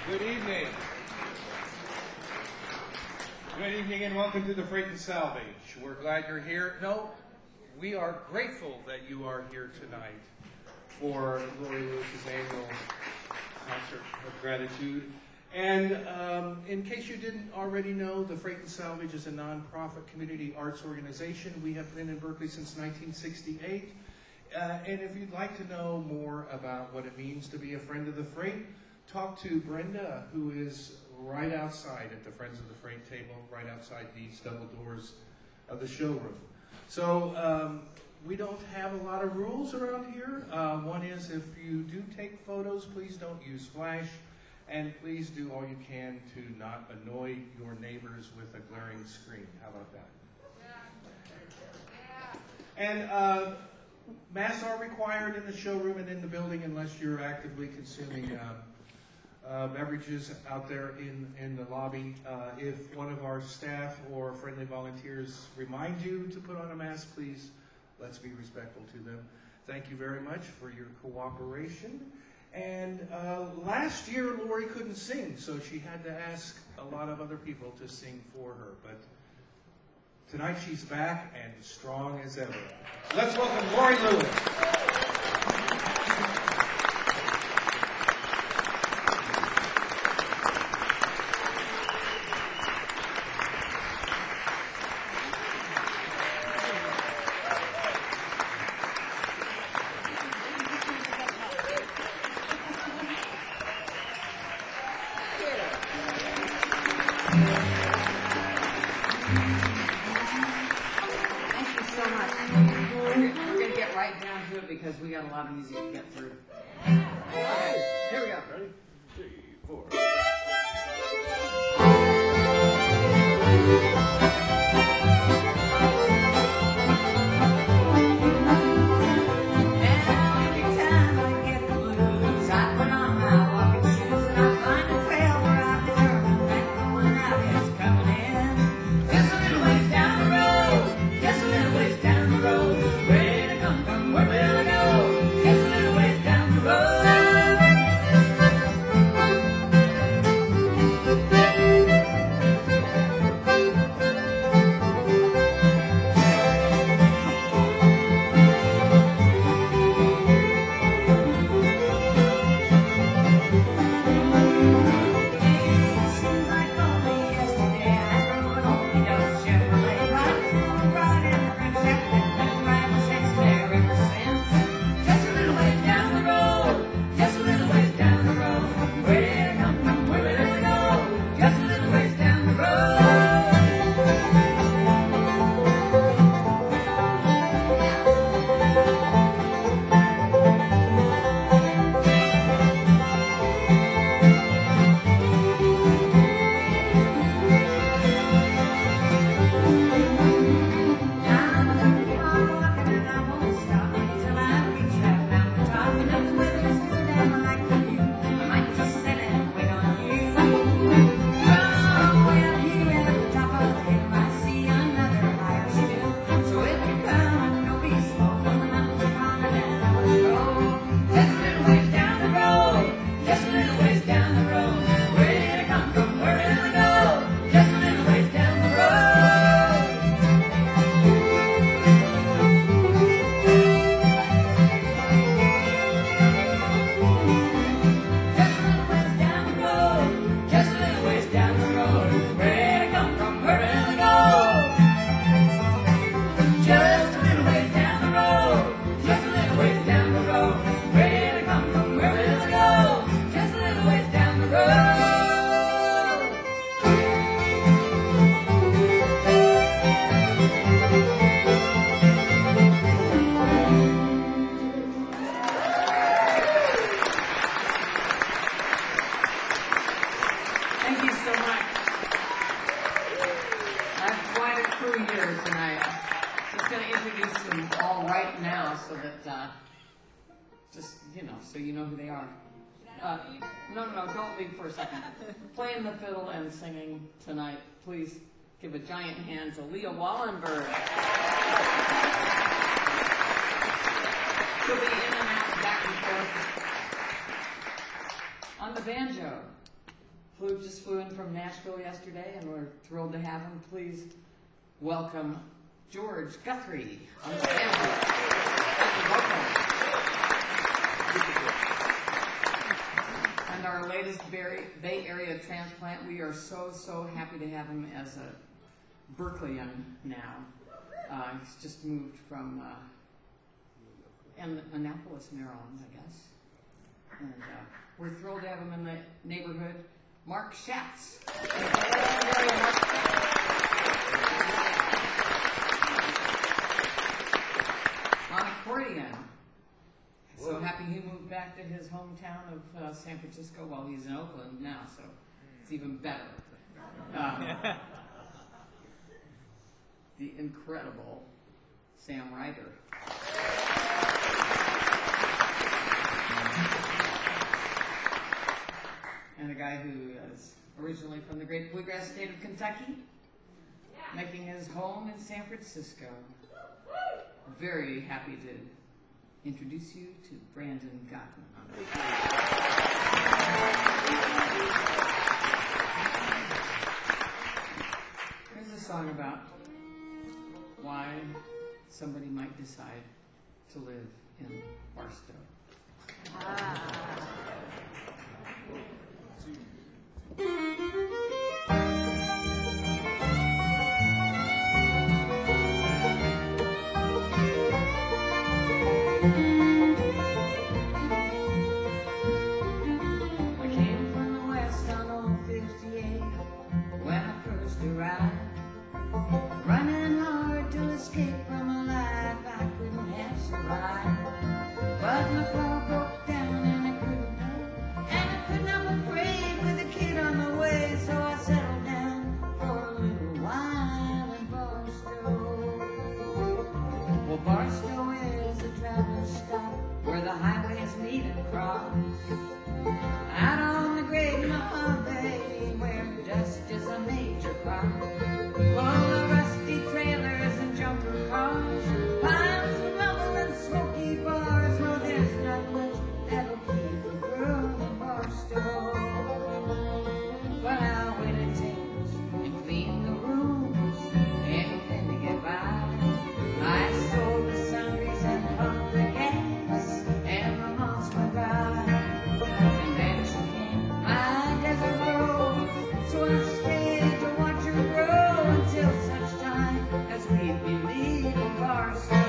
Good evening. Good evening and welcome to the Freight and Salvage. We're glad you're here. No, we are grateful that you are here tonight for Lori Lewis's annual concert of gratitude. And in case you didn't already know, the Freight and Salvage is a nonprofit community arts organization. We have been in Berkeley since 1968. And if you'd like to know more about what it means to be a friend of the Freight, talk to Brenda, who is right outside at the Friends of the Freight table, right outside these double doors of the showroom. So we don't have a lot of rules around here. One is if you do take photos, please don't use flash, and please do all you can to not annoy your neighbors with a glaring screen. How about that? And masks are required in the showroom and in the building unless you're actively consuming beverages out there in the lobby. If one of our staff or friendly volunteers remind you to put on a mask, please, let's be respectful to them. Thank you very much for your cooperation. And last year, Lori couldn't sing, so she had to ask a lot of other people to sing for her. But tonight she's back and strong as ever. Let's welcome Lori Lewis. Because we got a lot of music to get through. All right, here we go. Ready? 3, 4. So you know who they are. No, don't leave for a second. Playing the fiddle and singing tonight, please give a giant hand to Leah Wallenberg. She'll be in and out, back and forth. On the banjo, just flew in from Nashville yesterday, and we're thrilled to have him. Please welcome George Guthrie on the stage. Welcome. And our latest Bay Area transplant, we are so happy to have him as a Berkeleyan now. He's just moved from Annapolis, Maryland, I guess. And we're thrilled to have him in the neighborhood. Mark Schatz. On accordion. So happy he moved back to his hometown of San Francisco. Well, he's in Oakland now, so it's even better. The incredible Sam Ryder. And a guy who is originally from the great bluegrass state of Kentucky, making his home in San Francisco. Very happy to introduce you to Brandon Gottman. Here's a song about why somebody might decide to live in Barstow. I came from the west on old 58 when I first arrived, running hard to escape from a life I couldn't have survived. But my car broke down and I couldn't pay, and I couldn't have a afraid with a kid on the way, so I settled down for a little while in Barstow. Well, Barstow is a traveler's stop where the highways meet and cross. Out on the great Mojave, where dust is a major crop, full of rusty trailers and junker cars, piles of rubble and smoky bars. No, there's not much that'll keep a girl in Barstow. But I'll wait at tables and clean the rooms, anything to get by. I sold the sundries and pumped the gas, and the months went by. And then she came, my desert rose, so I stayed to watch her grow until such time as we'd be leaving Barstow.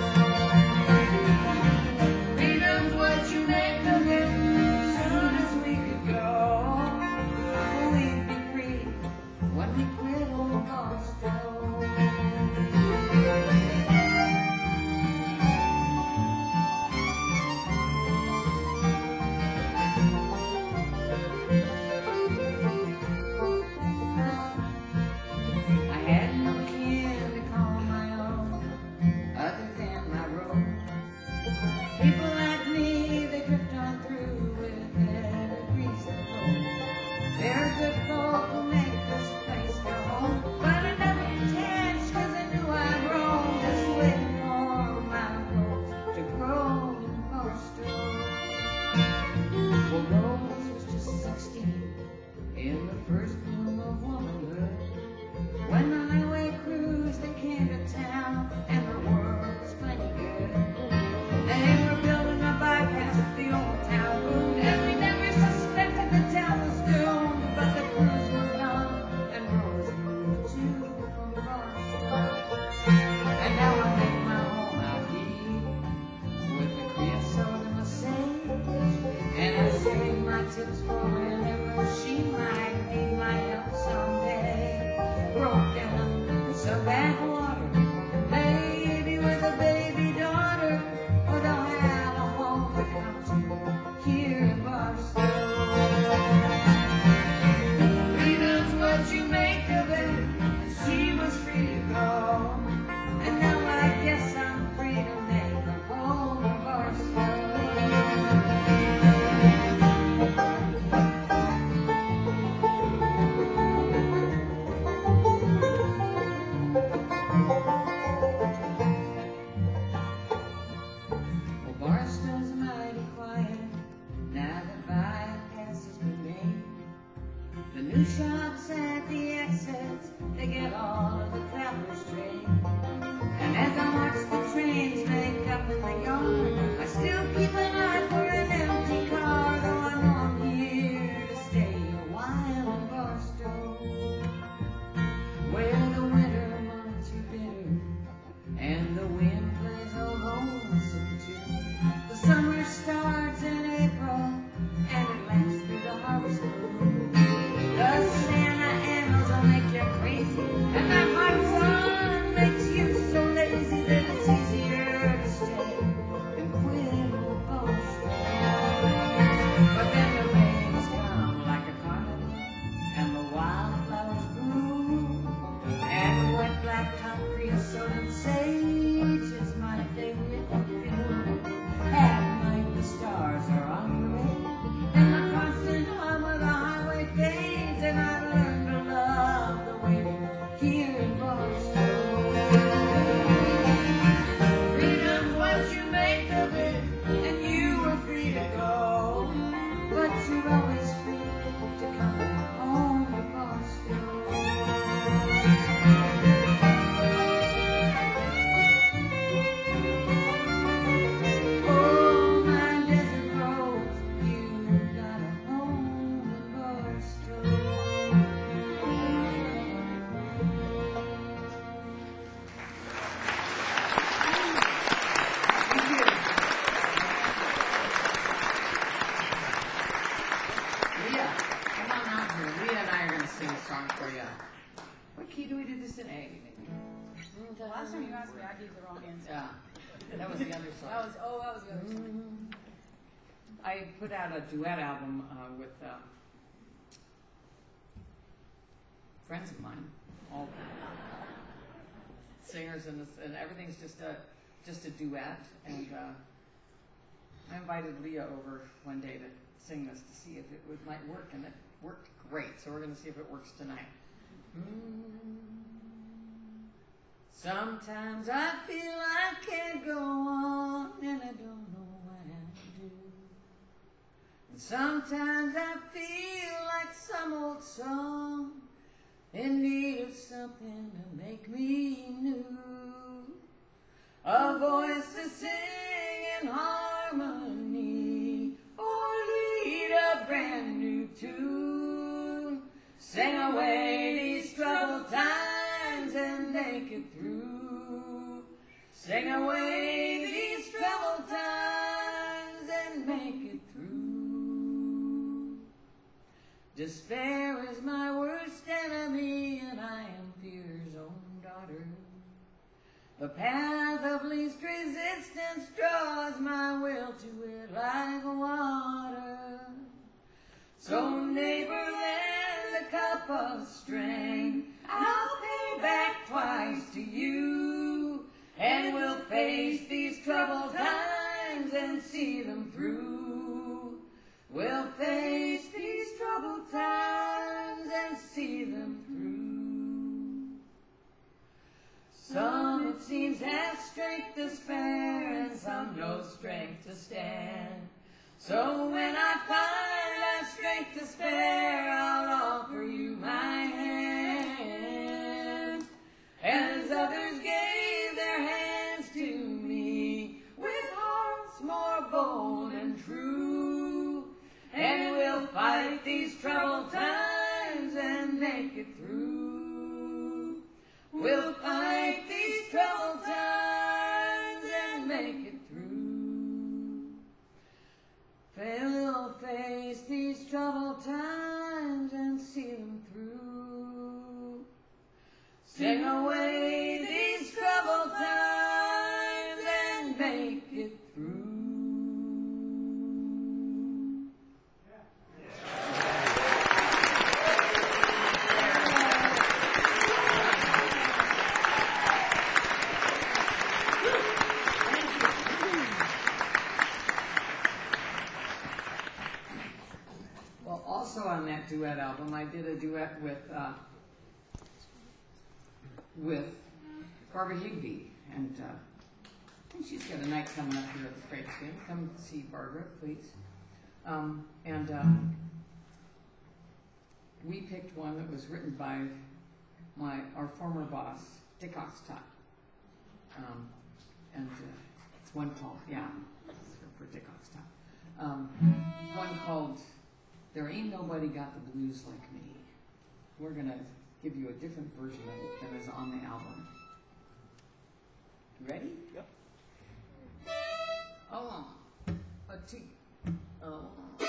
Freedom's what you make of it, as soon as we could go. We'd be free when we quit old Barstow. I had no kin to call my own, other than my road. People like me, they drift on through with a head of grease and road. They're good folk who make this place their home, but I never attached 'cause I knew I'd roam, just waiting for my rose to grow in Barstow. Well, Rose was just 16 in the first bloom of womanhood, when the highway crews, they came to town, and the world was plenty good. They were building a bypass at the old town road, and we never suspected the town was doomed. But the crews were gone, and Rose moved too from Barstow. And now I make my home out here, with the creosote and the sage, and I save my tips for whenever she might need my help someday. Broken in some backwater, maybe with a baby daughter, but I'll have a home to come to here in Barstow. Freedom's what you make of it, and she was free to go, and now I guess I'm free to make a home in Barstow. Two shops at the exits, they get all of the travelers' trade. And as I watch the trains make up in the yard, I still keep an eye for an empty car, though I know I'm here to stay a while in Barstow, where the winter months are bitter and the wind plays a homesick tune. The summer starts in April and it lasts through the harvest moon. The Santa Anas will make you crazy, and that hot sun makes you so lazy that it's easier to stay than quit old Boston. But then the rains come like a carnival, and the wildflowers bloom, and wet blacktop creosote and sage is my favorite perfume. At night the stars are on parade, and the constant hum of the highway fades, and I've learned to love the waiting here in Boston. Freedom's what you make of it, and you were free to go, but you're always free to come home to Boston. Oh, my desert rose, you've got a home in Barstow. Leah, come on out here. Leah and I are going to sing a song for you. What key do we do this in? A? The last time you asked me, I gave the wrong answer. Yeah, that was the other song. That was the other song. I put out a duet album with friends of mine, all singers, and everything's just a duet. And I invited Leah over one day to sing this to see if it might work, and it worked great. So we're going to see if it works tonight. Sometimes I feel I can't go on, and I don't know what I do. And sometimes I feel like some old song in need of something to make me new. A voice to sing in harmony, or lead a brand new tune. Sing away these troubled times and make it through. Sing away these troubled times and make it through. Despair is my worst enemy, and I am fear's own daughter. The path of least resistance draws my will to it like water. So neighbor, lend a cup of strength, I'll pay back twice to you, and we'll face these troubled times and see them through. We'll face these troubled times and see them through. Some it seems have strength to spare, and some no strength to stand. So when I find I've strength to spare, I'll offer you my hand. As others gave their hands to me, with hearts more bold and true, and we'll fight these troubled times and make it through. We'll fight these troubled times and make it through. We'll face these troubled times and see them through. Sing away these troubled times and make it through. Well, also on that duet album, I did a duet with Barbara Higbee, and I think she's got a night coming up here at the Freight Stand. Come see Barbara, please. we picked one that was written by our former boss, Dick Oxtott. It's one called, for Dick Oxtott. One called There Ain't Nobody Got the Blues Like Me. We're going to give you a different version of it than is on the album. Ready? Yep. Oh, a two. Oh.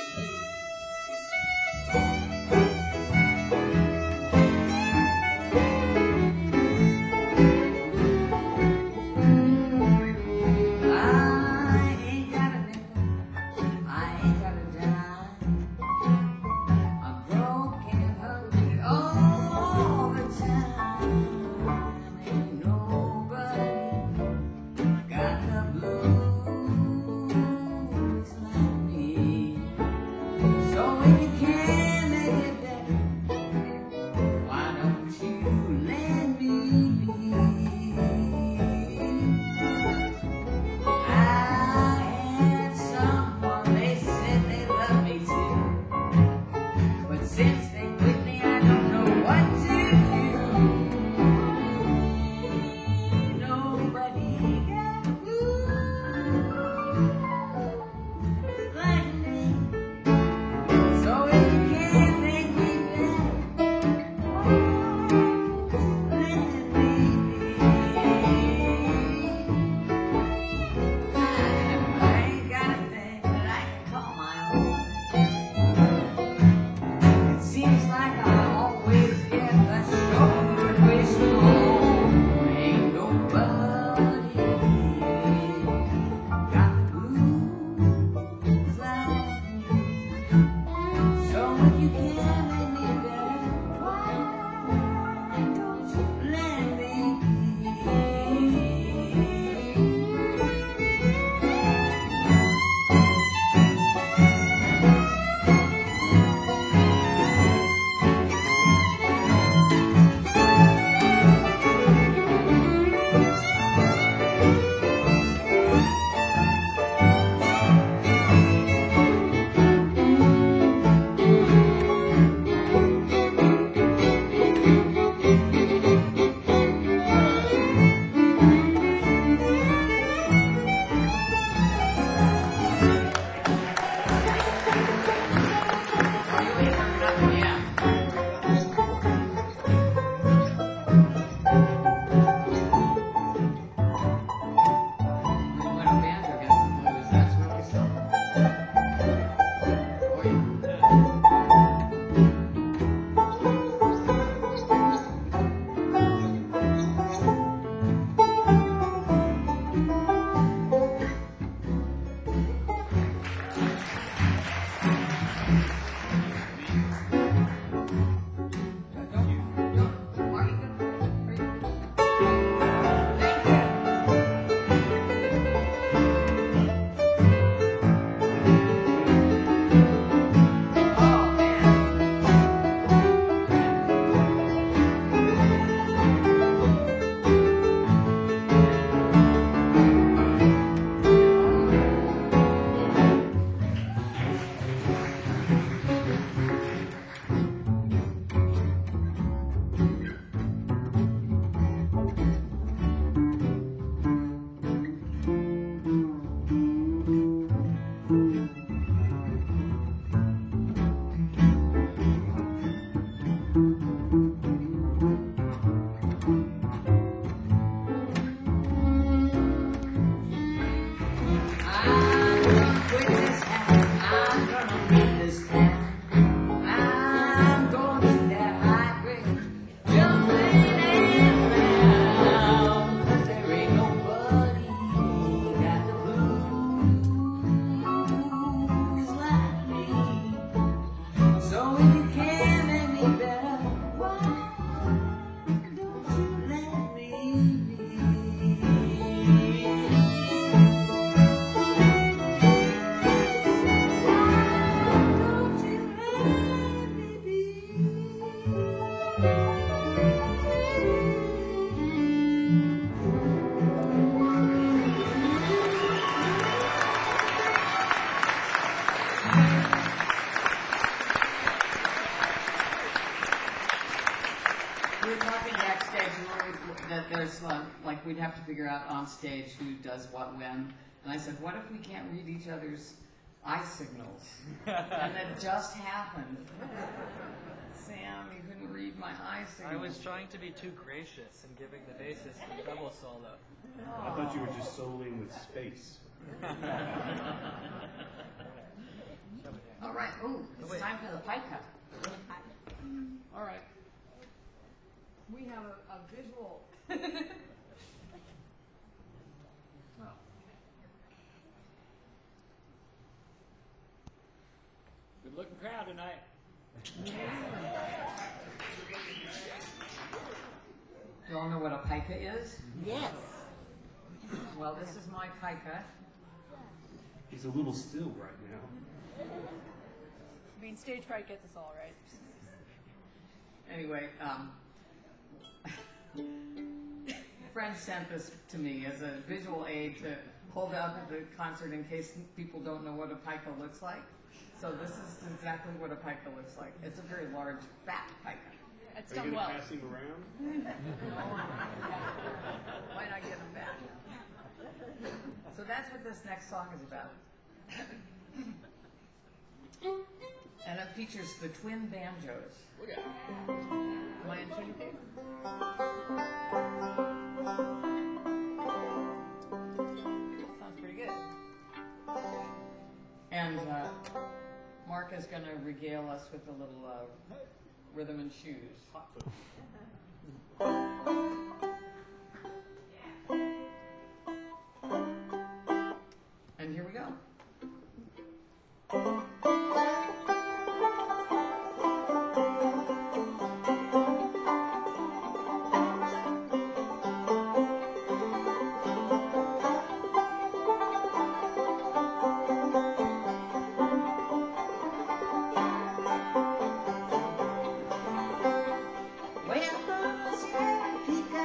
I ain't got a nickel, I ain't got a dime. I'm broke and hungry all the time. Ain't nobody got the blues like me. worried that there's like we'd have to figure out on stage who does what when. And I said, what if we can't read each other's eye signals? And it just happened. Sam, you couldn't read my eye I signals. was trying to be too gracious and giving the bassist the double solo. I thought you were just soloing with space. All right. Ooh, it's time for the pipe cut. All right. We have a visual. Good looking crowd tonight. You all know what a pica is? Yes. Well, this is my pica. He's a little still right now. I mean, stage fright gets us all, right? Anyway, friend sent this to me as a visual aid to hold up at the concert in case people don't know what a pica looks like. So this is exactly what a pica looks like. It's a very large, fat pica. It's Are you done going to well. pass him around? Why not get them back? So that's what this next song is about. And it features the twin banjos. Am I in tune? Sounds pretty good. And Mark is going to regale us with a little rhythm and shoes. Hot foot. And here we go. Well, Sierra Pica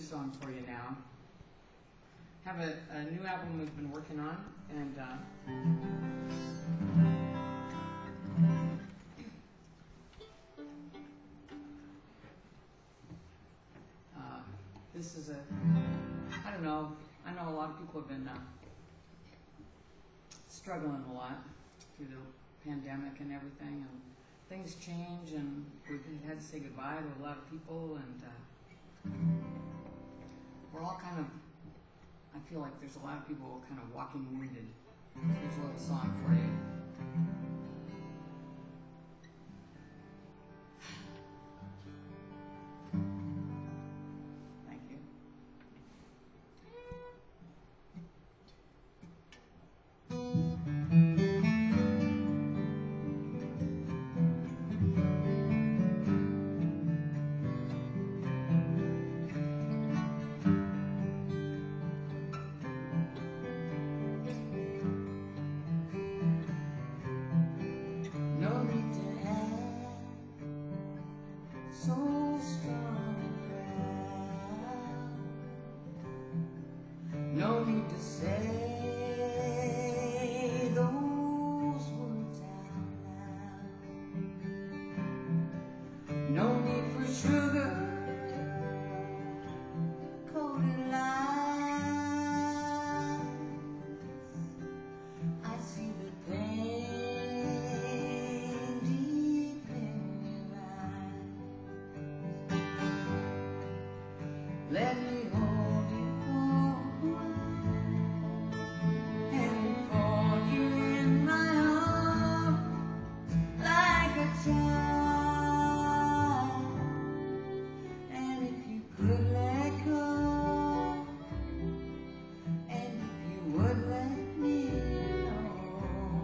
song for you now. Have a new album we've been working on, and this is I don't know, I know a lot of people have been struggling a lot through the pandemic and everything, and things change, and we've had to say goodbye to a lot of people, and we're all kind of, I feel like there's a lot of people kind of walking wounded. Here's a little song for you. Thank you. No need to act so strong and proud. No need to say those words out loud. No need for sugar coated lies. I see the pain deep in your eyes. Let me hold you for a while and fold you in my arms like a child. And if you could let go, and if you would let me know,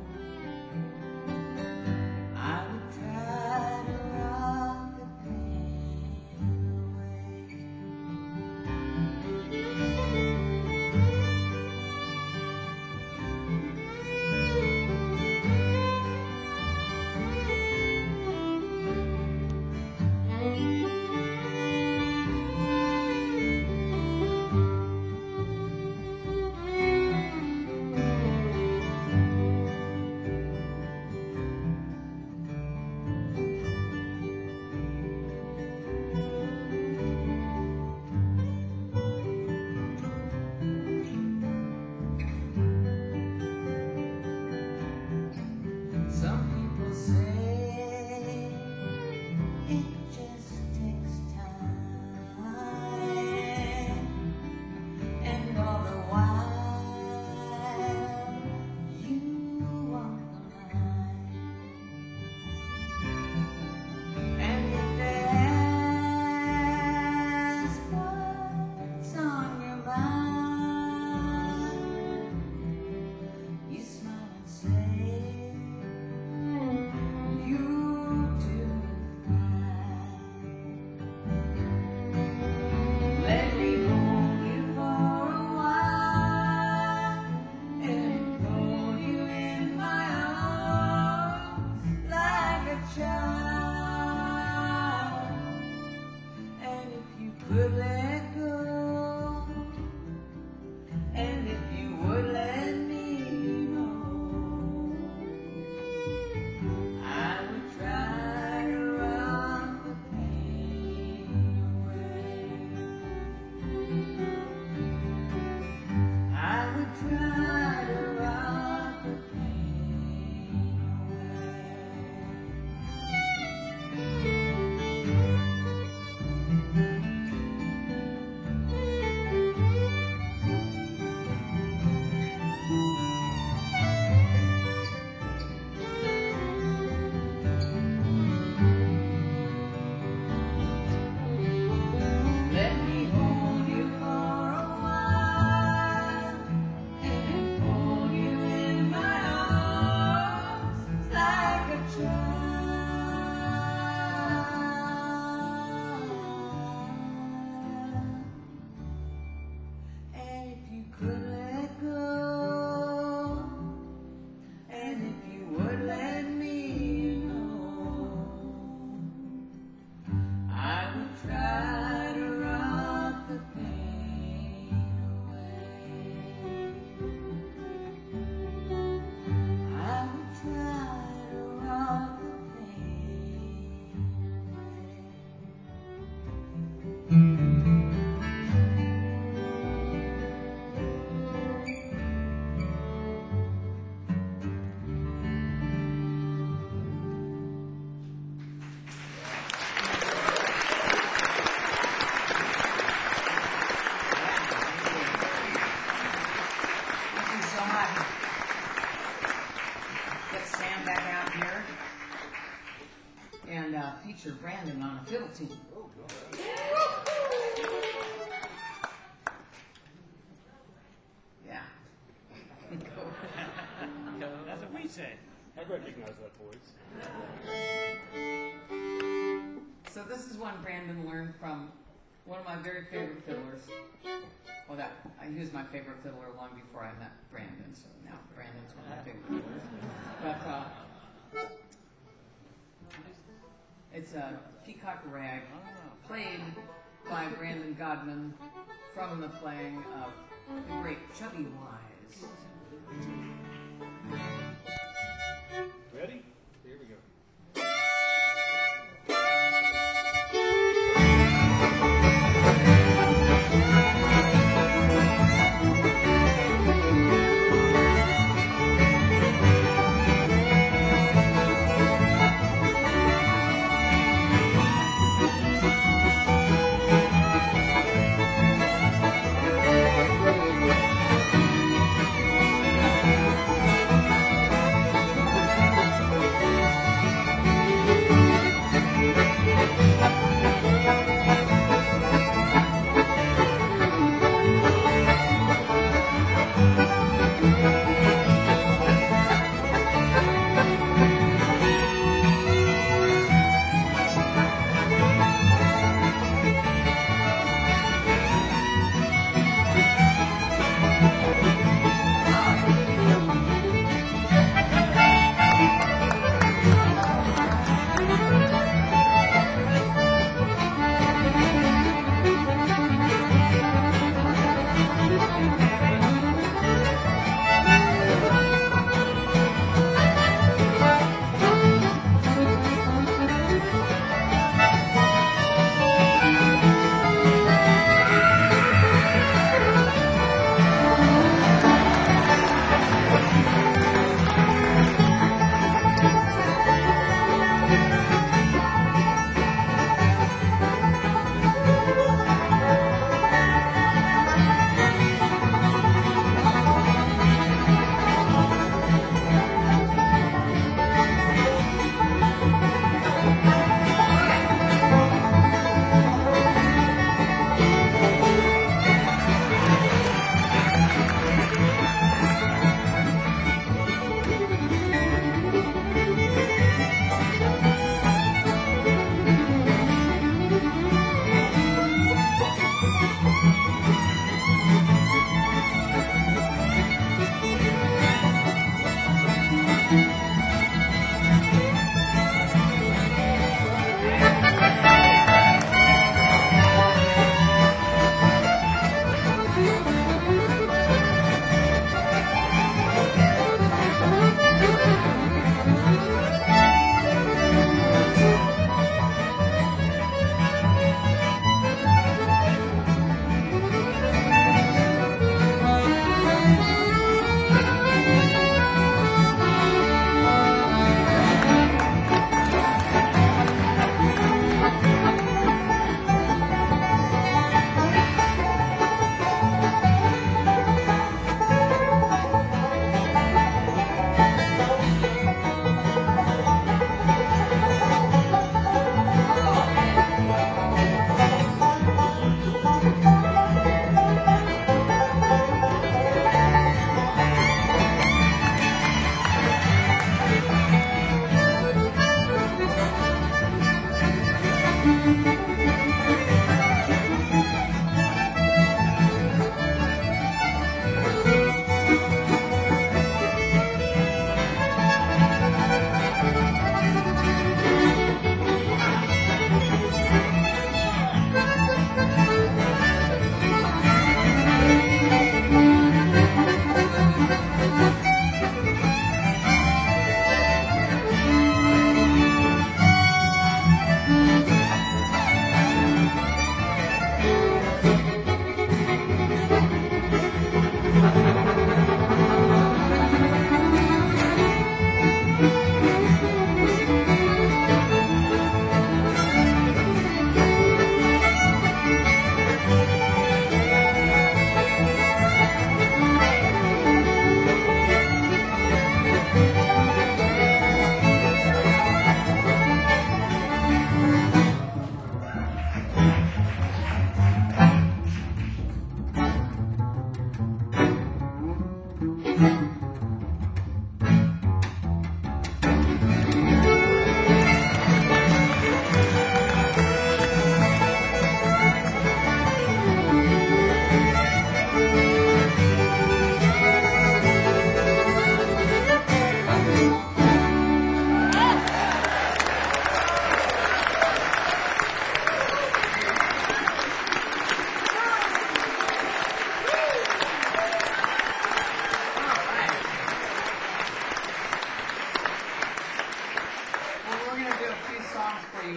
I would try to rock the pain away. Some people say it just takes time, and all the while you walk the line. And if they ask what's on your mind, you smile and say, you do fine. Let me hold you for a while and fold you in my arms like a child. And if you could let go, and if you would let me know, I would try to rock the pain away. I would try to rock the pain away. feature Brandon on a fiddle team. Yeah. That's what we say. I recognize that voice. So this is one Brandon learned from one of my very favorite fiddlers. Well, he was my favorite fiddler long before I met Brandon, so now Brandon's one of my favorite fiddlers. But it's a peacock rag played by Brandon Godman from the playing of the great Chubby Wise. Ready? Here we go.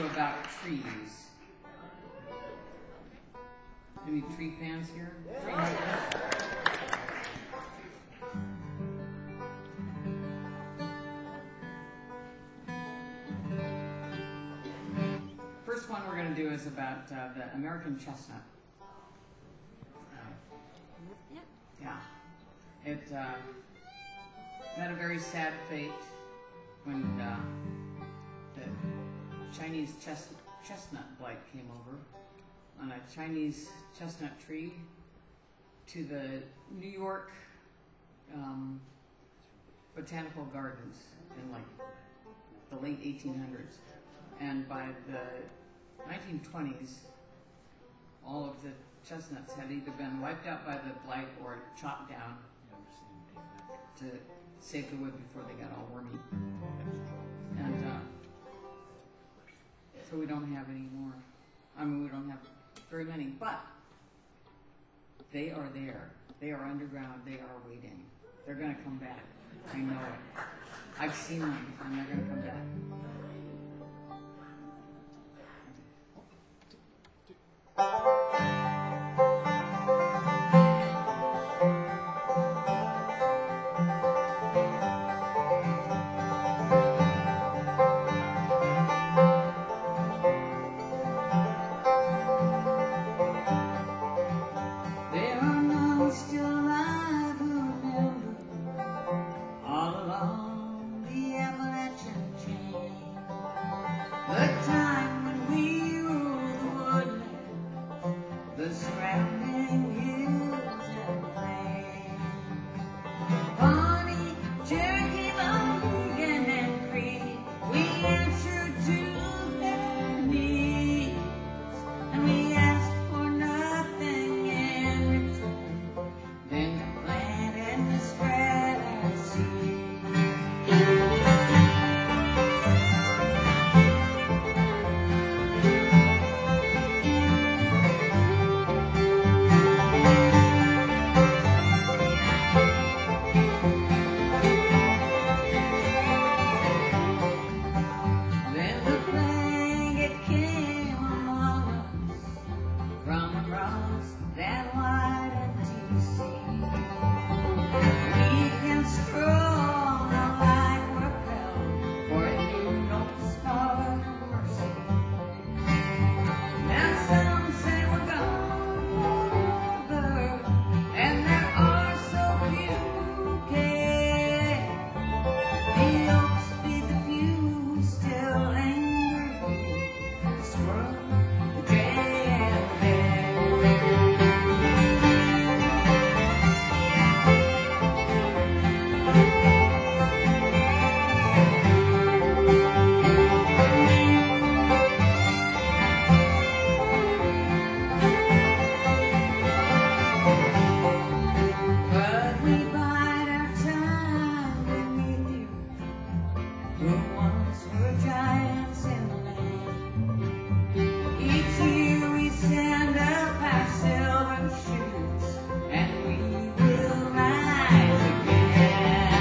about trees. Any tree fans here? Tree huggers? First one we're going to do is about the American chestnut. Yeah. It had a very sad fate when the Chinese chestnut blight came over on a Chinese chestnut tree to the New York botanical gardens in like the late 1800s. And by the 1920s, all of the chestnuts had either been wiped out by the blight or chopped down to save the wood before they got all wormy. And so we don't have any more. I mean, we don't have very many, but they are there. They are underground. They are waiting. They're going to come back. I know it. I've seen them, and they're going to come back. There are none still alive who remember all along the Appalachian chain, the time when we ruled the woodland, the surrounding hills and plains. Pawnee, Cherokee, Logan, and Creek, we answered to their needs, and we asked for nothing in return than to plant and to spread our seed. Then the plague it came among us from across that wide empty sea. We can stroll now like we're fell, for it knew no spark of mercy. Now some say we're gone forever, and there are so few who care. The oaks feed the few who still linger here, the squirrel, the jay, and the bear. But we bide our time beneath you, who once were giants in the land. Each year we send up our silver shoots, and we will rise again.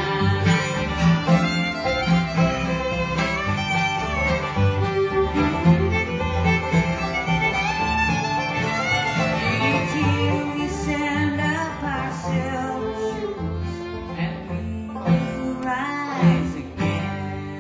Each year we send up our silver shoots, and we will rise again.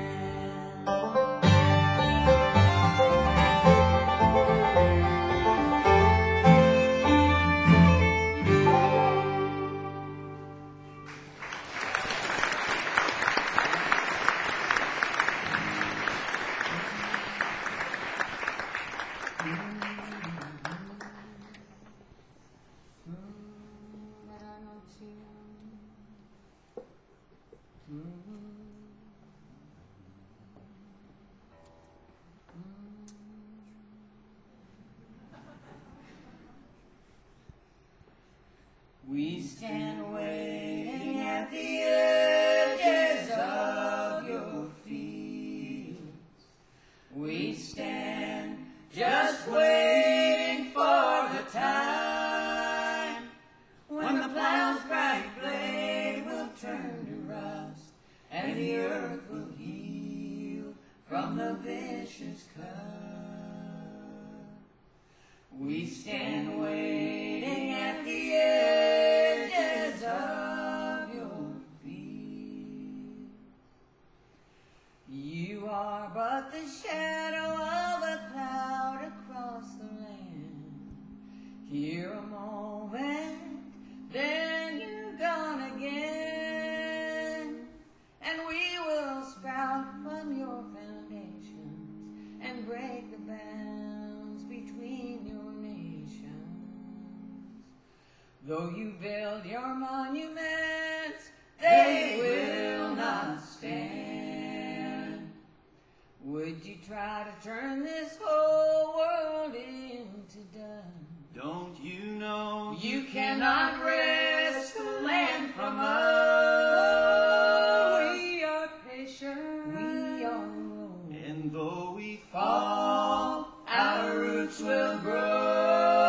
We stand waiting at the edges of your fields. We stand just waiting for the time when the plow's bright blade will turn to rust, and the earth will heal from the vicious cut. We stand waiting at the edges of your field. You are but the shadow of a cloud across the land. Here a moment, then you're gone again. And we will sprout from your foundations and break the bounds between your nations. Though you build your monuments, they will not stand. Would you try to turn this whole world into dust? Don't you know You cannot wrest the land from us. We are patient. We are alone. and though we Fall, our roots will grow.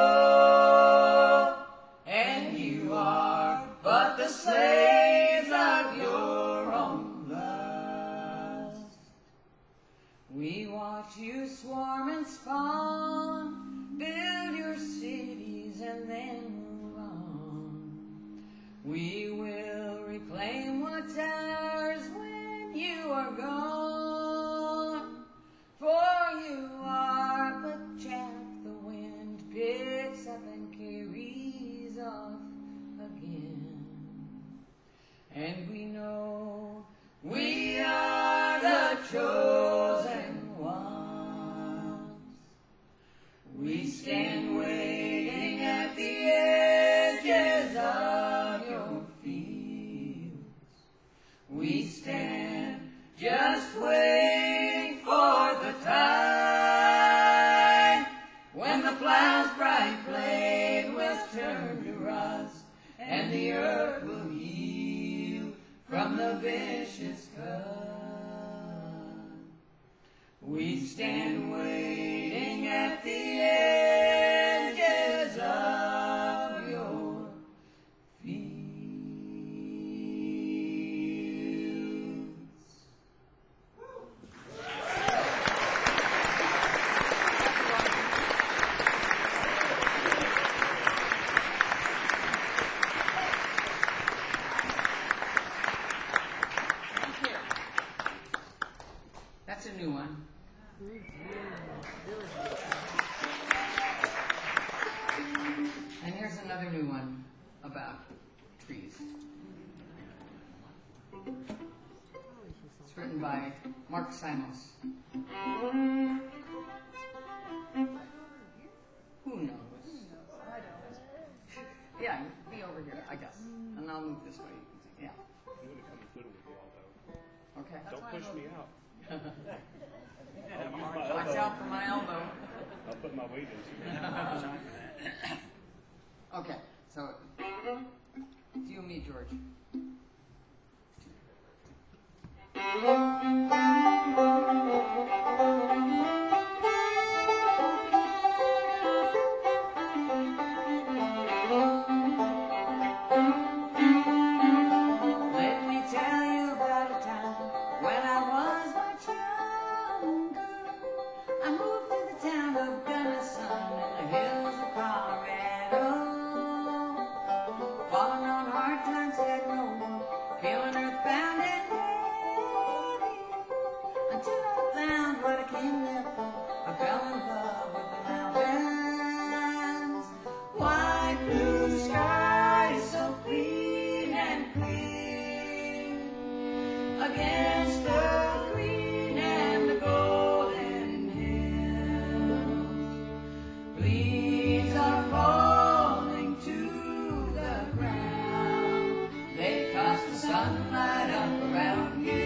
And you are but the slaves of your own lust. We watch you swarm and spawn, build your cities and then move on. We will reclaim what's ours when you are gone. For you are but chaff the wind picks up and carries off again. And we know we are the chosen ones. We stand waiting at the edges of your fields. We stand just waiting for the time when the plow's bright blade will turn to rust and the earth will heal from the vicious cut. We stand waiting at the edges of your fields. Thank you. That's a new one. And here's another new one about trees. It's written by Mark Simos. Who knows? Yeah, be over here, I guess. And I'll move this way. Yeah. I'm gonna come and fiddle with y'all though. Okay. Don't push me out. Watch out for my elbow. I'll put my weight into it. Okay, so it's you and me, George. Let me tell you about a time when I was much younger. I moved to the town of Gunnison in the hills of Colorado. Falling on hard times, had no more, feeling earthbound and heavy. Until I found what I came there for, I fell in love with the mountains. White blue sky, so clean and clear, against the green and the golden hills. Leaves are falling to the ground, they cast the sunlight up around you.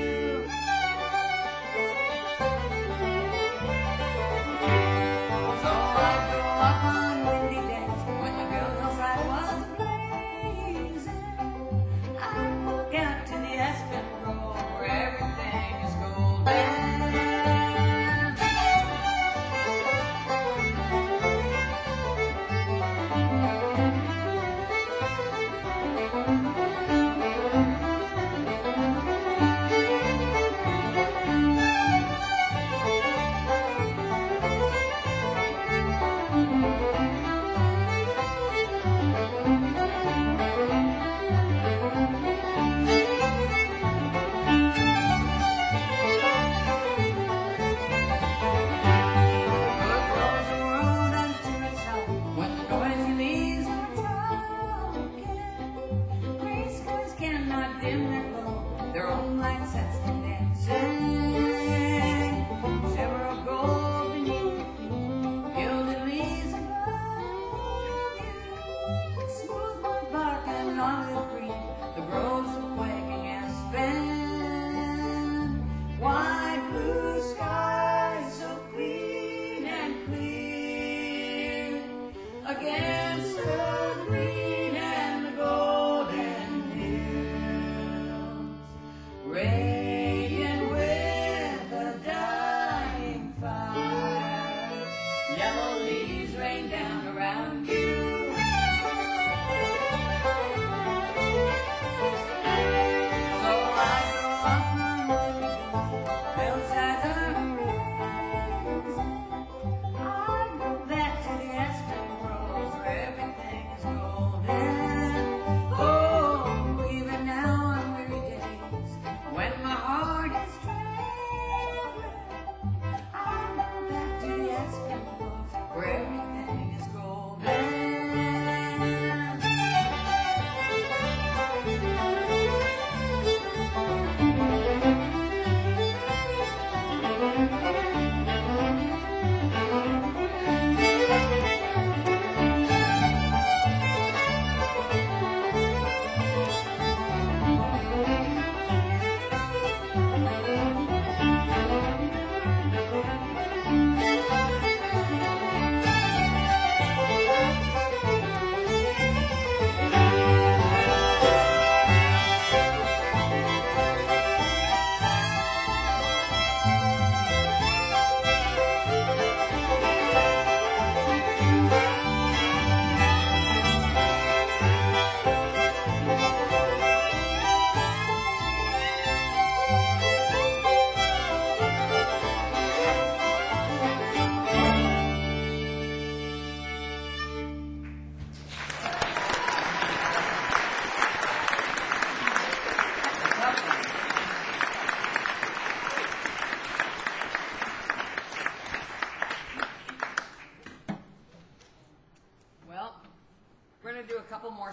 So I grew up on windy days when the hillside was blazing. I look out to the aspen grove where every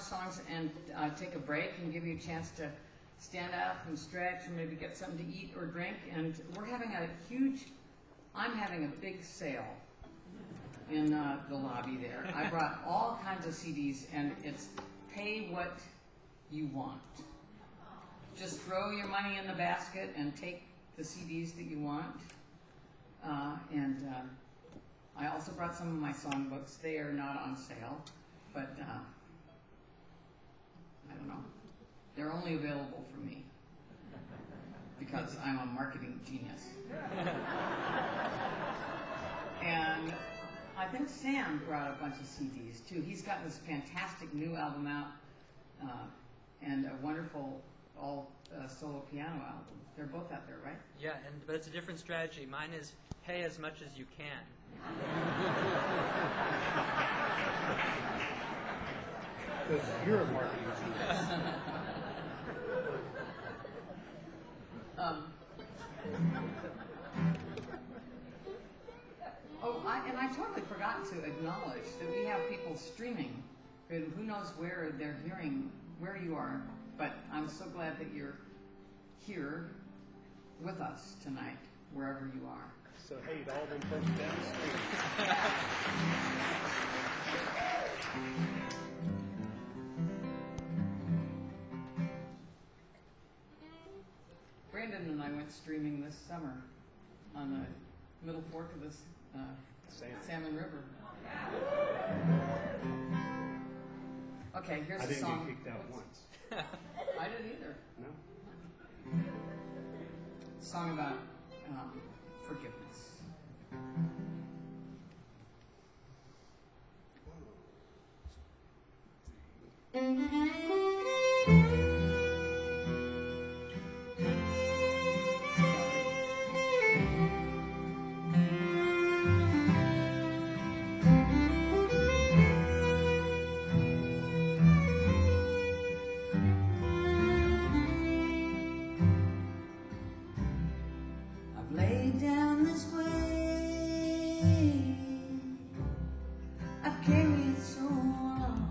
songs and take a break and give you a chance to stand up and stretch and maybe get something to eat or drink. And I'm having a big sale in the lobby there. I brought all kinds of CDs, and it's pay what you want. Just throw your money in the basket and take the CDs that you want. I also brought some of my songbooks. They are not on sale, but I don't know. They're only available for me because I'm a marketing genius. And I think Sam brought a bunch of CDs too. He's got this fantastic new album out and a wonderful all solo piano album. They're both out there, right? Yeah, but it's a different strategy. Mine is pay as much as you can. Because you're a marketing genius. I totally forgot to acknowledge that we have people streaming. And who knows where they're hearing, where you are. But I'm so glad that you're here with us tonight, wherever you are. So, hey, to all them folks down the street. Brandon and I went streaming this summer on the Middle Fork of the Salmon River. Okay, here's I a didn't song. get kicked out once. I didn't either. No? A song about forgiveness. I've laid down this way, I've carried so long.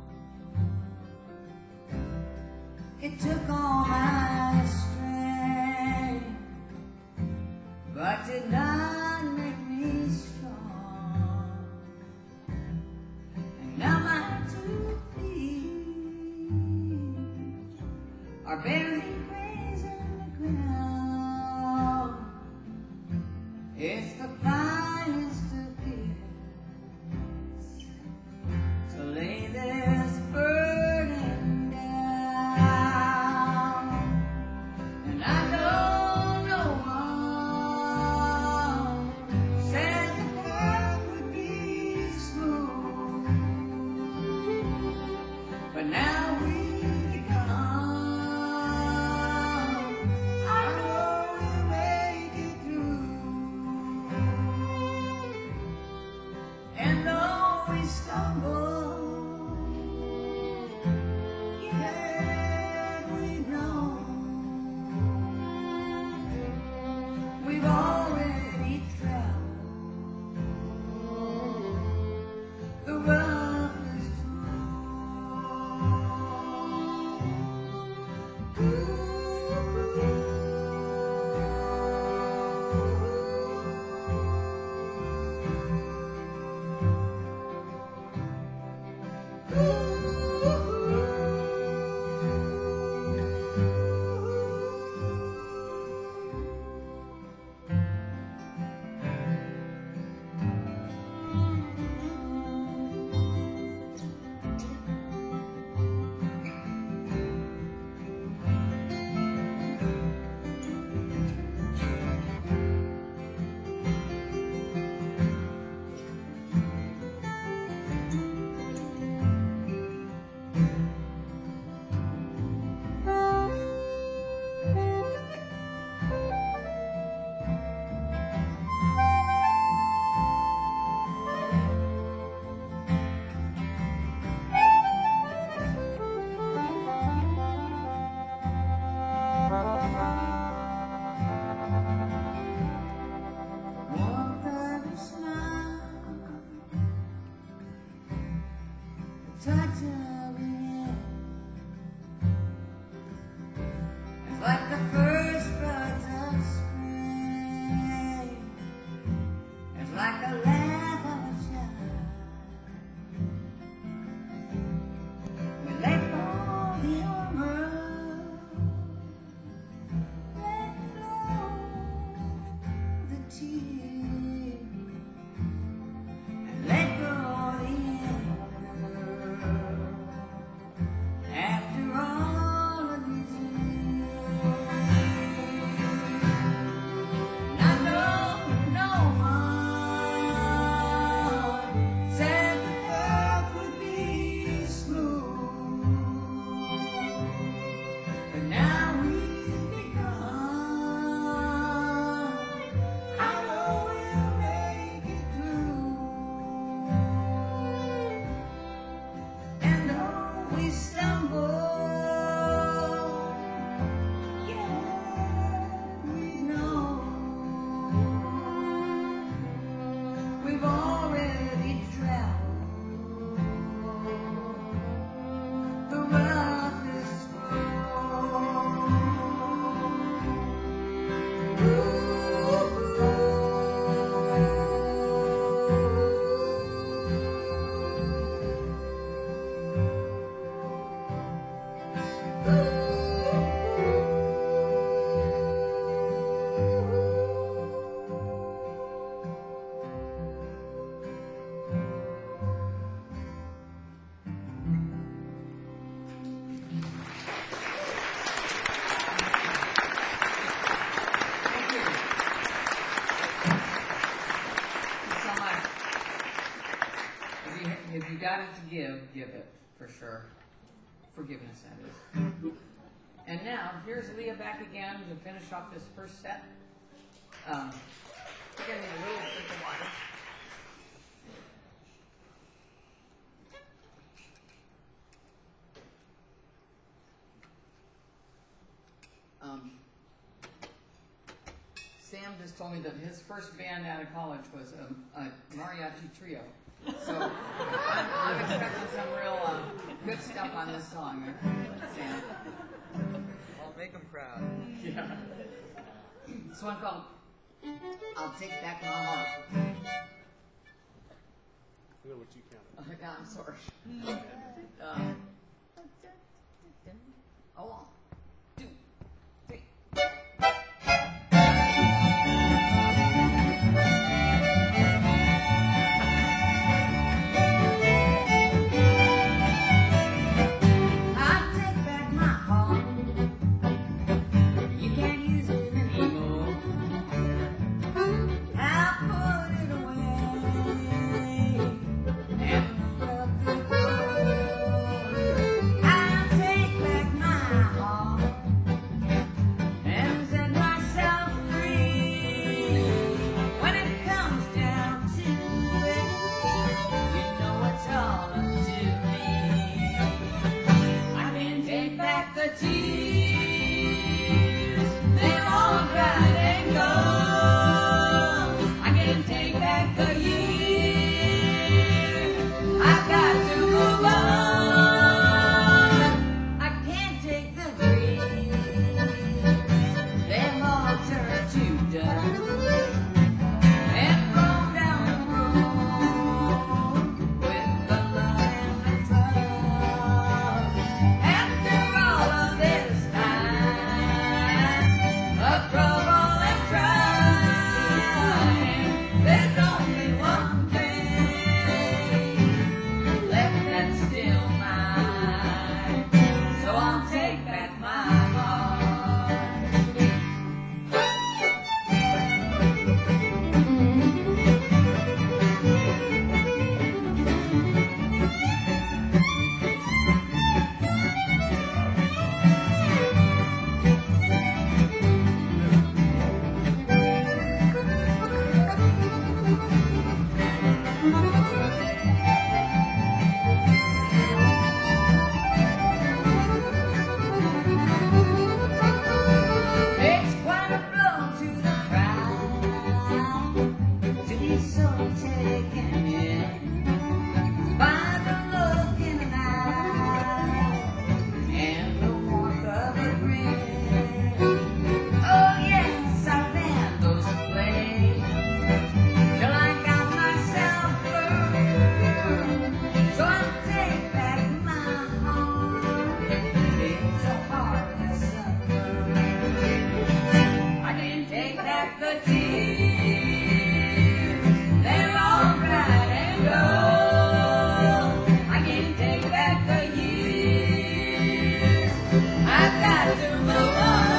It took all my strength, but did not make me strong. And now my 2 feet are buried grazing the ground. It's the finest of gifts to lay this burden down. And I know no one said the path would be smooth, but now we come. I know we'll make it through. And though we stumble, yet we know we've already traveled the roughest road. got it to give it, for sure. Forgiveness, that is. And now, here's Leah back again to finish off this first set. We're going to need a little drink of water. Sam just told me that his first band out of college was a mariachi trio. So I'm expecting some real good stuff on this song, Sam. I'll make them proud. Yeah. This one called I'll Take Back My Heart. I know what you counted. Yeah, I'm sorry. Hold on. 2, 3. I'll take back my heart. You can't use it anymore. I'll put it away and let it go. I'll take back my heart and set myself free. When it comes down to it, you know it's all up to me. I can take back the tears, they're all dried and gone. I can take back the years, I've got to move on. I can't take the dreams, they've all turned to dust and roll down the road with the love and the trust. After all of this time of trouble and trying, there's only one thing left that's still mine. So I'll take back my heart. It's quite a blow to the pride to be so taken in by the look in an eye and the warmth of a grin. Oh yes, I've had those flames till I got myself burned. So I'll take back my heart. It's so hard to sunburn. I can take back the tears, they're all dried and gone. I can take back the years, I've got to move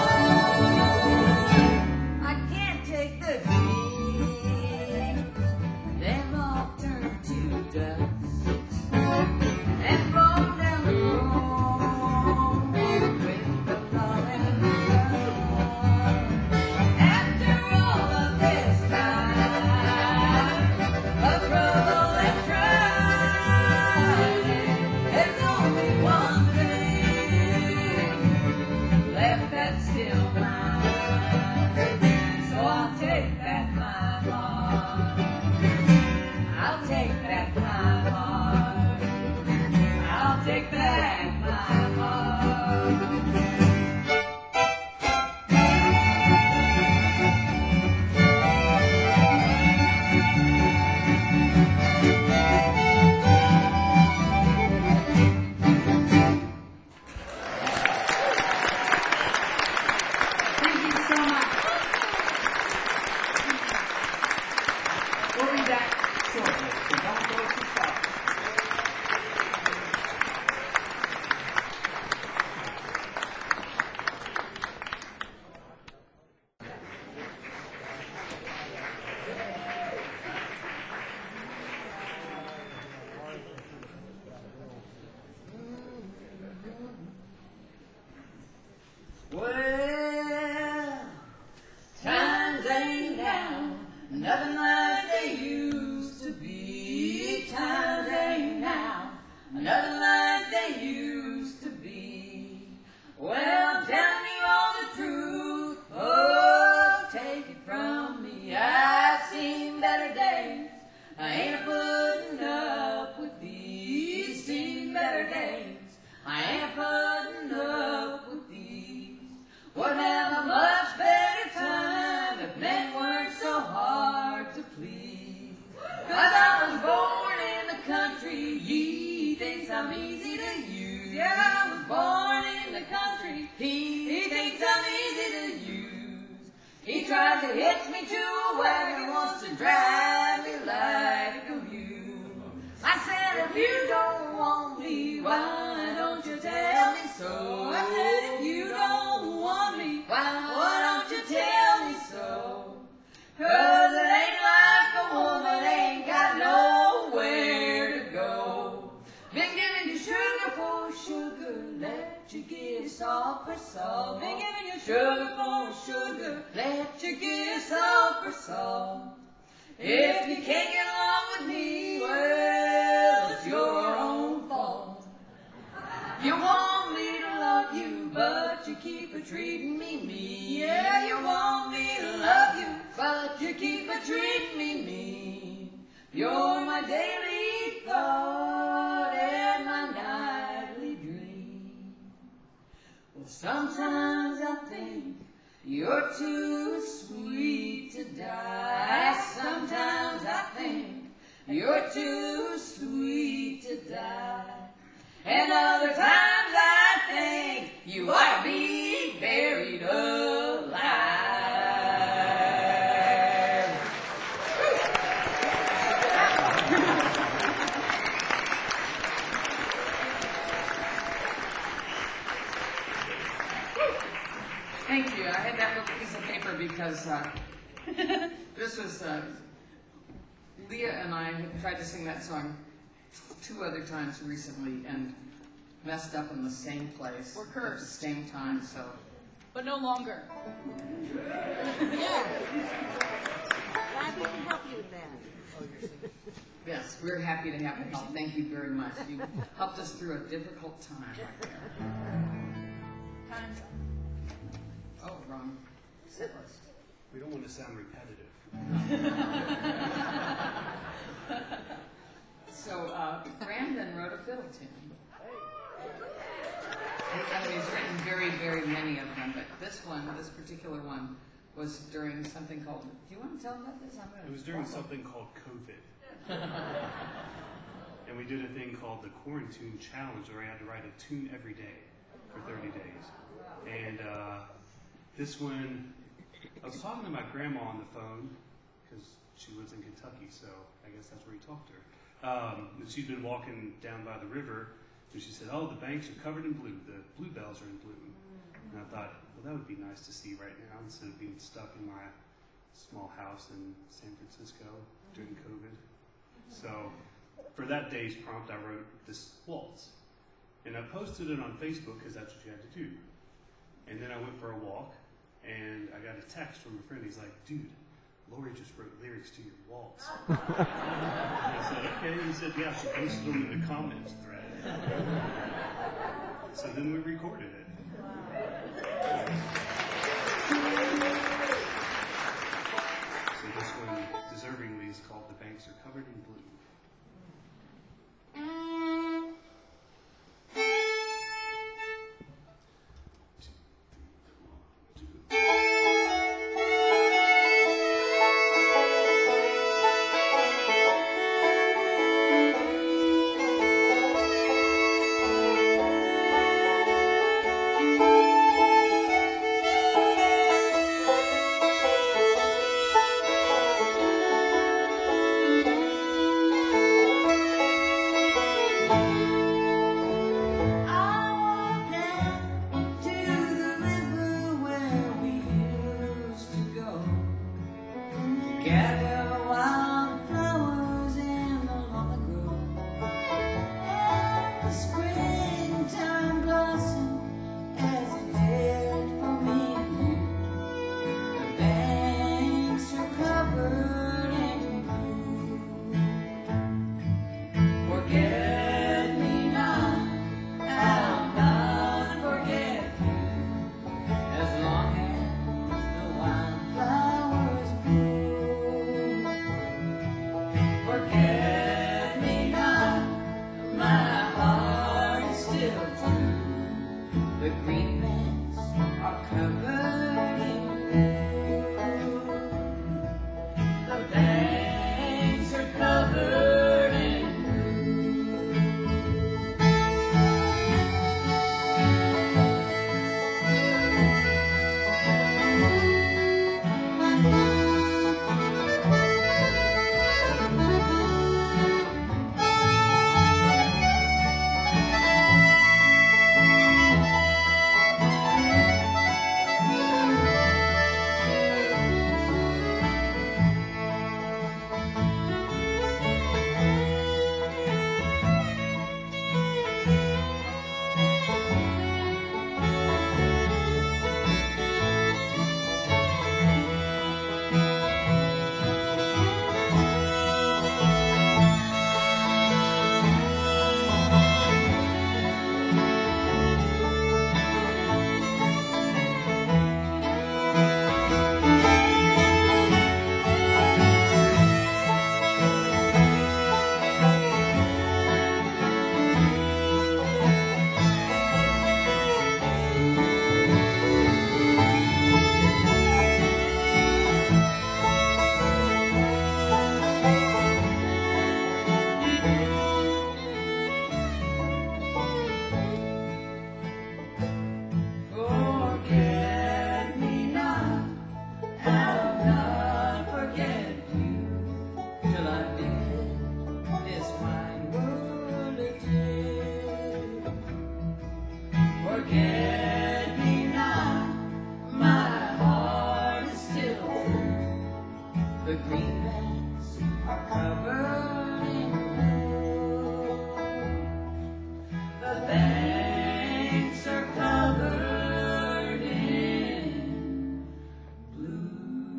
on. I can't take the dreams, they've all turned to dust and roll down the road with the love and the trust. After all of this time of trouble and trying, there's only one thing left that's still mine. So I'll take back my heart. I'll take back my heart. I'll take back my heart. Thank you so much. We'll be back shortly, so don't go too far. tried to hitch me to a wagon, wants to drive me like a mule. I said, if you don't want me, why don't you tell me so? I said, if you don't want me, why don't you tell me so? 'Cause it ain't like a woman ain't got nowhere to go. Been giving you sugar for sugar, let you get soft for salt. Been giving you sugar for sugar, let you get soft for salt. If you can't get along with me, well, it's your own fault. You want me to love you, but you keep treating me mean. Yeah, you want me to love you, but you keep treating me mean. You're my daily thought and my nightly dream. Well, sometimes I think you're too sweet to die. Sometimes I think you're too sweet to die. And other times I think you ought to be buried alive. Thank you. I had that little piece of paper because this was Leah and I had tried to sing that song 2 other times recently and messed up in the same place Or at cursed. the same time. So But no longer. Yeah. Glad we can help you with that. yes, we're happy to have your help. Thank you very much. You helped us through a difficult time right there. Time's up. Oh, wrong set list. We don't want to sound repetitive. So Brandon wrote a fiddle tune. And he's written very, very many of them, but this particular one, was during something called, do you want to tell about this? It was during something called COVID. And we did a thing called the Quarantine Challenge where I had to write a tune every day for 30 days. And this one, I was talking to my grandma on the phone, because she lives in Kentucky, so I guess that's where he talked to her. And she'd been walking down by the river, and she said, oh, the banks are covered in blue. The bluebells are in bloom. And I thought, well, that would be nice to see right now instead of being stuck in my small house in San Francisco during COVID. So for that day's prompt, I wrote this waltz. And I posted it on Facebook because that's what you had to do. And then I went for a walk, and I got a text from a friend. He's like, dude, Lori just wrote lyrics to your waltz. And I said, okay. He said, yeah, she posted them in the comments thread. So then we recorded it. So this one, deservingly, is called The Banks Are Covered in Blue. The greenbacks are covered in gold. The banks are covered in blue.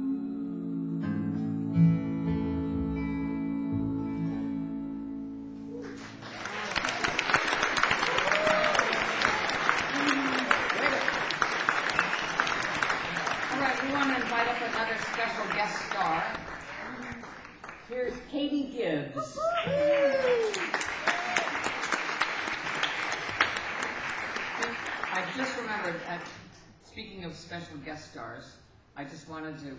All right, we want to invite up another special guest star. Here's Katie Gibbs. I just remembered, speaking of special guest stars, I just wanted to,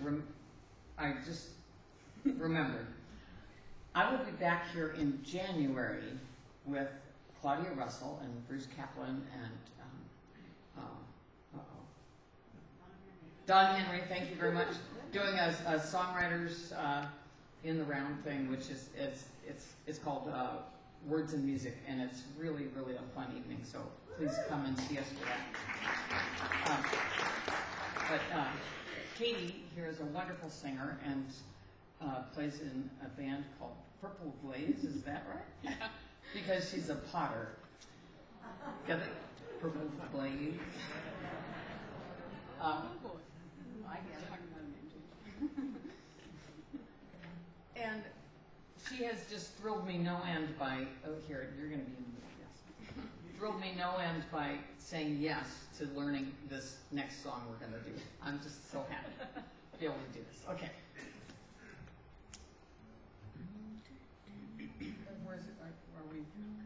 remembered. I will be back here in January with Claudia Russell and Bruce Kaplan and Don Henry, thank you very much. Doing a songwriters in the round thing, which is it's called Words and Music, and it's really a fun evening. So please come and see us for that. But Katie here is a wonderful singer and plays in a band called Purple Blaze. Is that right? Because she's a potter. Get it? Purple Blaze. I get it. And she has just thrilled me no end by, oh here, you're going to be in the movie, yes. Thrilled me no end by saying yes to learning this next song we're going to do. I'm just so happy to be able to do this. Okay. Where is it? Are we?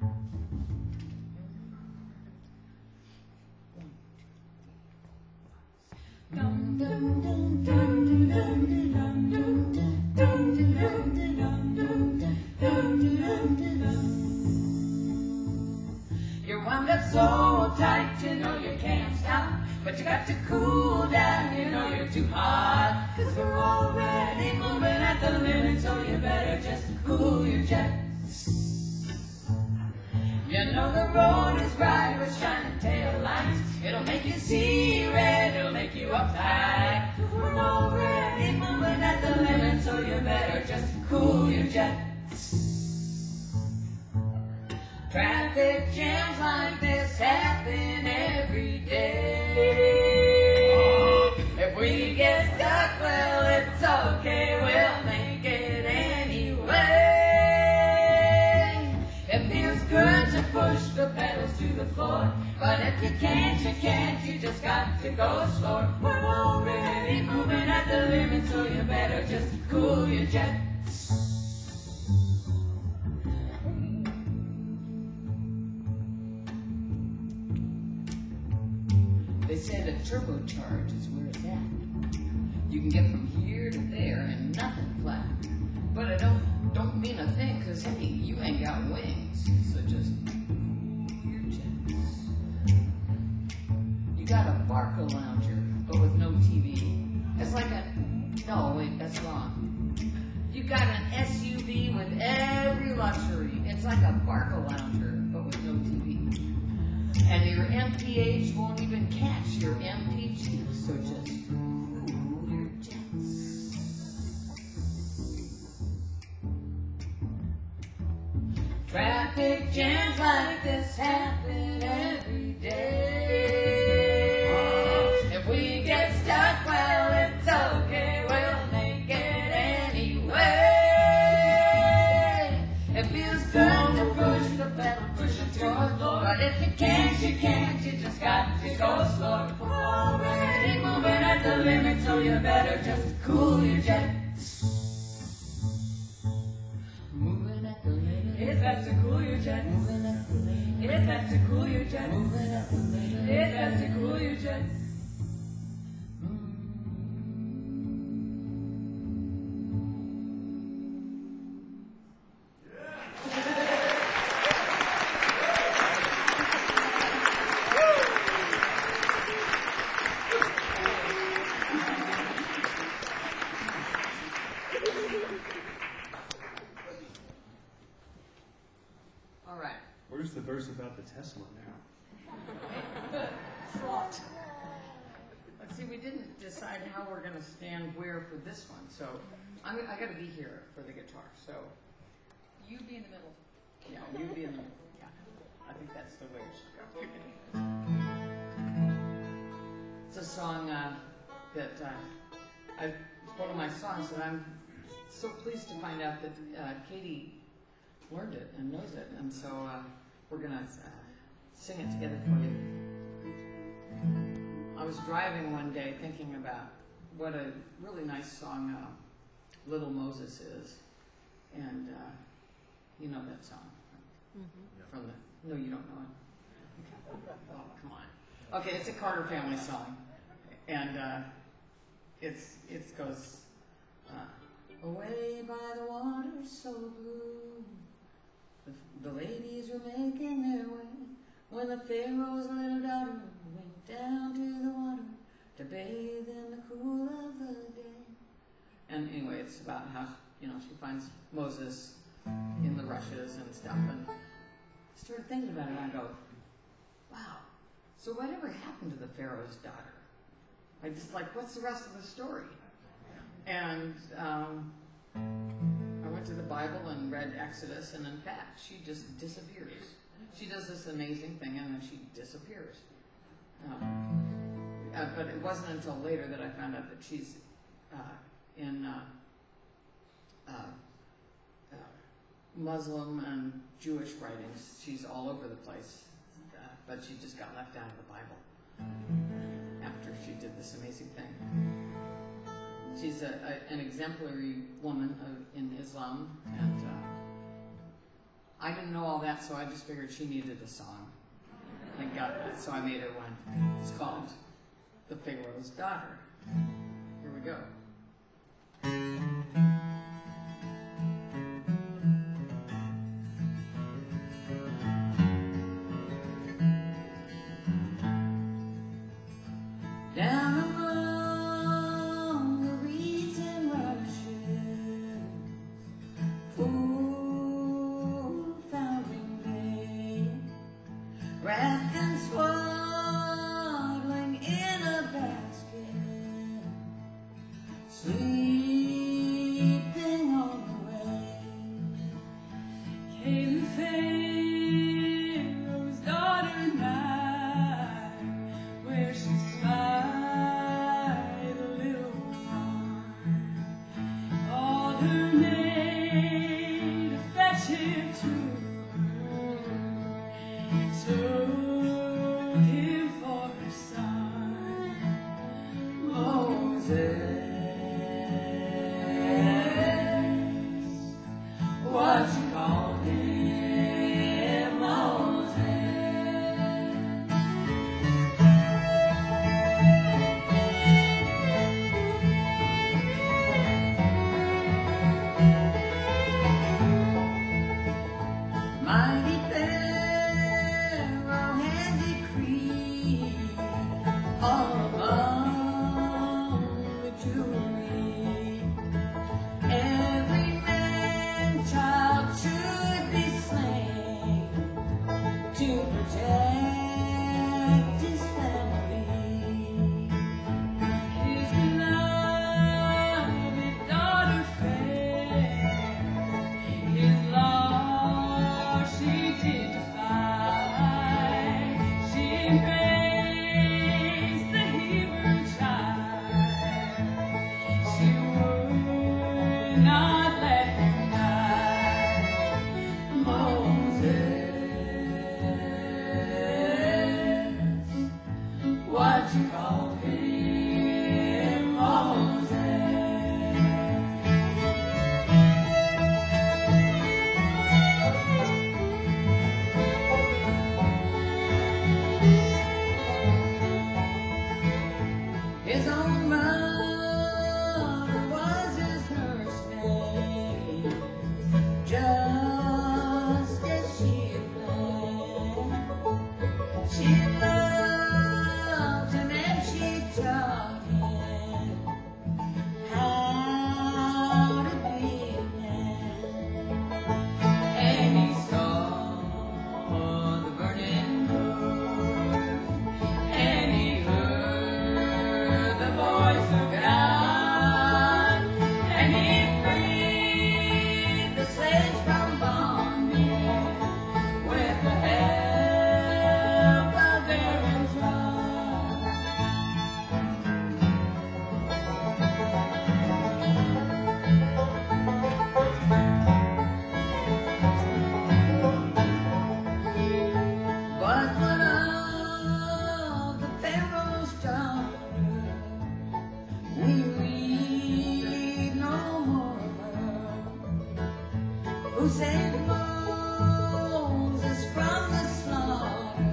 You're wound up so tight, you know you can't stop, but you got to cool down, you know you're too hot. 'Cause we're already moving at the limit, so you better just cool your jets. You know the road is bright with shining tail lights. It'll make you see red, it'll make you uptight. We're already moving at the limit, so you better just cool your jets. Traffic jams like this happen every day. If we get stuck, well, it's okay, we'll make it anyway. It feels good to push the pedals to the floor, but if you can't, you just got to go slower. We're already moving at the limit, so you better just cool your jets. They said a turbocharge is where it's at. You can get from here to there and nothing flat. But I don't mean a thing, 'cause hey, you ain't got wings, so just cool your jets. You got a Barca lounger, but with no TV. It's like no, wait, that's wrong. You got an SUV with every luxury. It's like a Barca lounger, but with no TV. And your MPH won't even catch your MPG, so just cool your jets. Traffic jams like this happen every day. If we get stuck, well, it's okay, we'll make it anyway. It feels good to push the pedal, push it to the floor, but if you can't, you just got to go slow. We're already moving at the limit, so you better just cool your jets. Moving at the limit. It's best to cool your jets. Moving at the limit. It's best to cool your jets. Moving at the limit. It's best to cool your jets. Where's the verse about the Tesla now? Let's see, we didn't decide how we're going to stand where for this one. So I got to be here for the guitar. So You be in the middle. yeah, you be in the middle. Yeah, I think that's the way it should go. It's a song that it's one of my songs that I'm so pleased to find out that Katie learned it and knows it, and so we're gonna sing it together for you. I was driving one day thinking about what a really nice song Little Moses is, and you know that song from the, no, you don't know it? Okay. Oh, come on. Okay, it's a Carter Family song, and it goes, away by the water so blue, the ladies were making their way, when the Pharaoh's little daughter went down to the water to bathe in the cool of the day. And anyway, it's about how, she finds Moses in the rushes and stuff, and I started thinking about it, and I go, wow, so whatever happened to the Pharaoh's daughter? I just what's the rest of the story? And I went to the Bible and read Exodus, and in fact, she just disappears. She does this amazing thing, and then she disappears. But it wasn't until later that I found out that she's in Muslim and Jewish writings. She's all over the place, but she just got left out of the Bible after she did this amazing thing. She's an exemplary woman in Islam, and I didn't know all that, so I just figured she needed a song. I got that, so I made her one. It's called The Pharaoh's Daughter. Here we go. Down among the reeds and rushes, poor Foundling Bay, wrapped and swaddling in a basket, sleeping on the way, came the Pharaoh's daughter night, where she spied a little one, called her maid to fetch him to her, took him for her son, Moses. What you call him, Moses? Mighty Pharaoh had decreed all among the Jewry, every man child should be slain to protect his family. His beloved daughter fair, his law she did defy. She embraced the Hebrew child. She would not let him die. Moses, what you call him, Moses? His own mother was his nursemaid. saved Moses from the slaughter.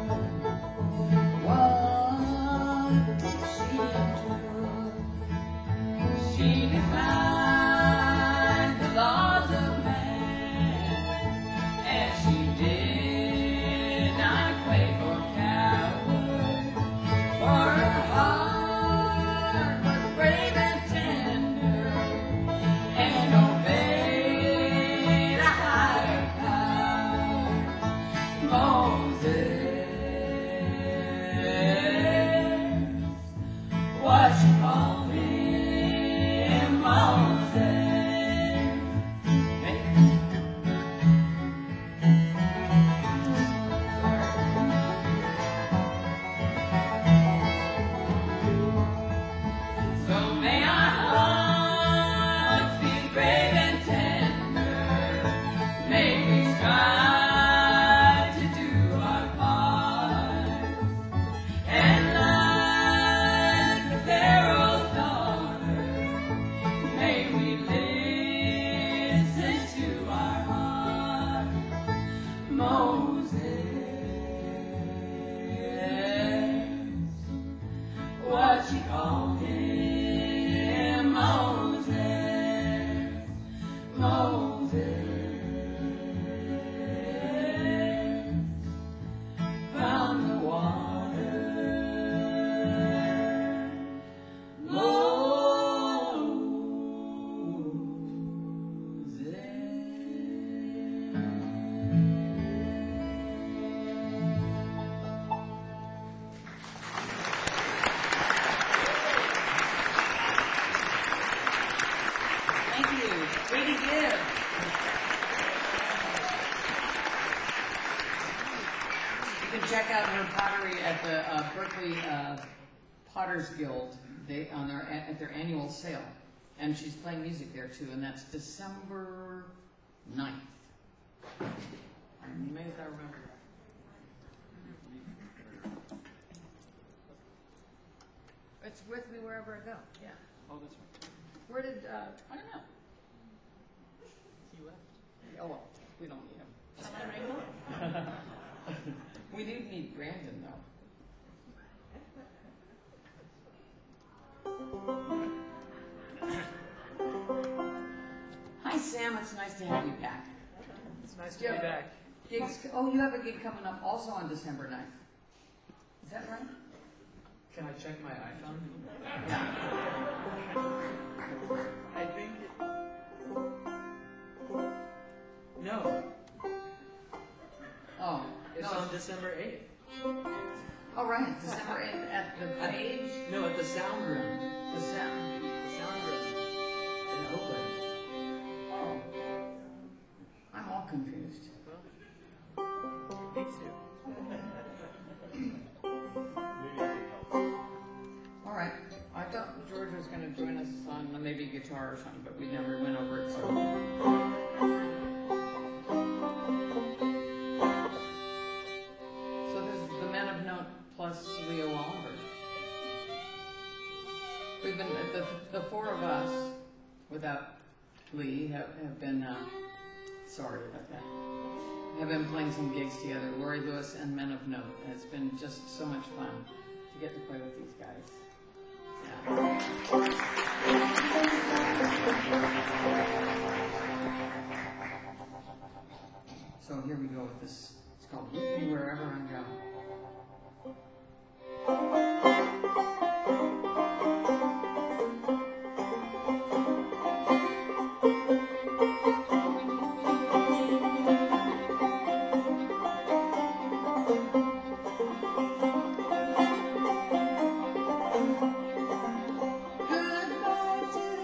What did she endure? She defied the laws of man, and she did not quake or cower. For her heart was brave and tender, and obeyed a higher power. Moses, what you call him, Moses. So may our hearts be brave and tender. May we strive to do our part. And like the Pharaoh's daughter, may we listen to our heart. Moses, what you call him, Moses, Moses, from the water, Thank you. Way to give. You can check out her pottery at the Berkeley Potters Guild. At their annual sale, and she's playing music there too. And that's December 9th. May I remember that? It's with me wherever I go. Yeah. Oh, that's right. Where did, I don't know. He left. Oh, well, we don't need him. We do need Brandon, though. Hi, Sam. It's nice to have you back. It's nice to be back. Gigs. Oh, you have a gig coming up also on December 9th. Is that right? Can I check my iPhone? Yeah. I think no. Oh, It's no. on December 8th. All right, December 8th at the page. No, at the Sound Room. The sound. The Sound Room in Oakland. Oh. I'm all confused. Me too. All right. I thought George was going to join us on maybe guitar or something, but we never went over it. So this is the Men of Note plus Leo Oliver. We've been the four of us, without Lee, have been sorry about that. Have been playing some gigs together, Lori Lewis and Men of Note. And it's been just so much fun to get to play with these guys. Yeah. So here we go with this. It's called Meet Me Wherever I'm Going. Goodbye to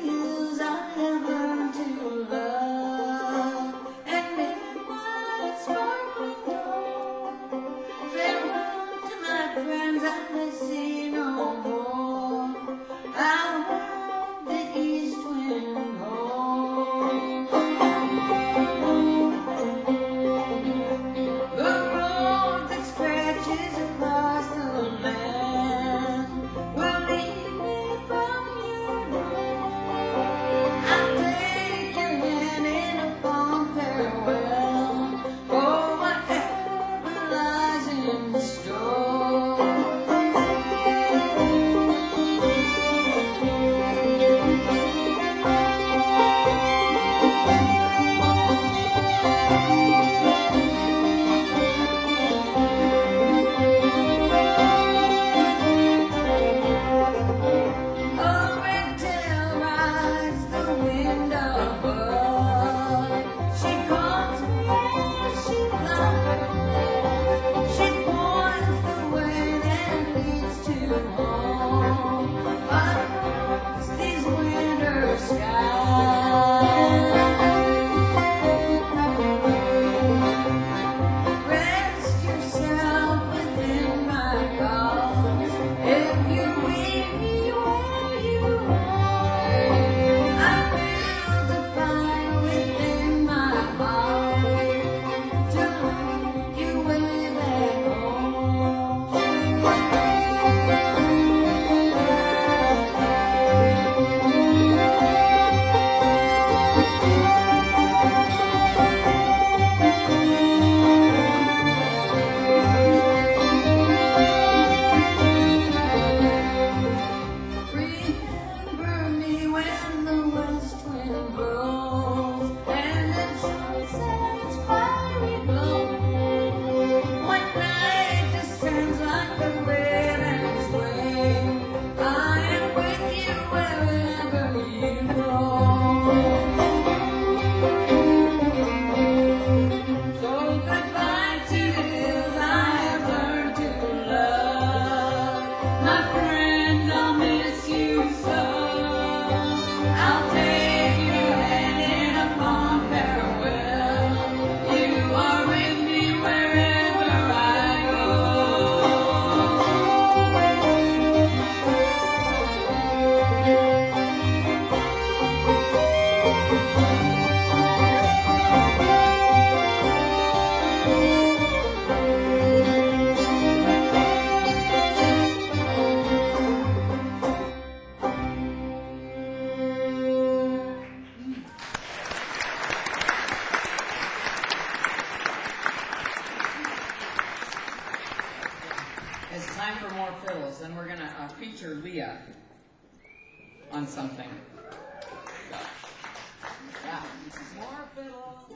More fiddle.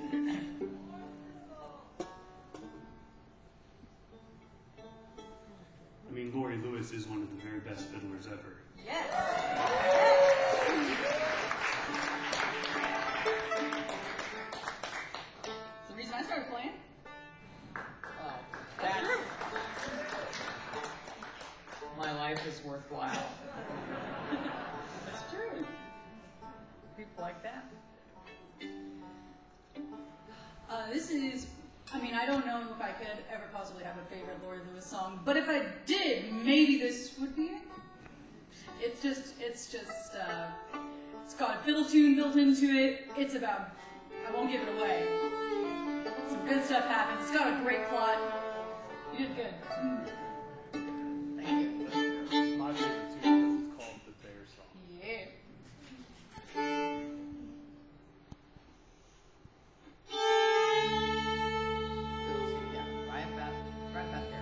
I mean, Lori Lewis is one of the very best fiddlers ever. Yes. The reason I started playing. Oh, that's my life is worthwhile. That's true. People like that. This is, I mean, I don't know if I could ever possibly have a favorite Lori Lewis song, but if I did, maybe this would be it. It's got a fiddle tune built into it. It's about, I won't give it away. Some good stuff happens. It's got a great plot. You did good. Thank you. My favorite too because it's called the Bear Song. Yeah. Yeah, right back there.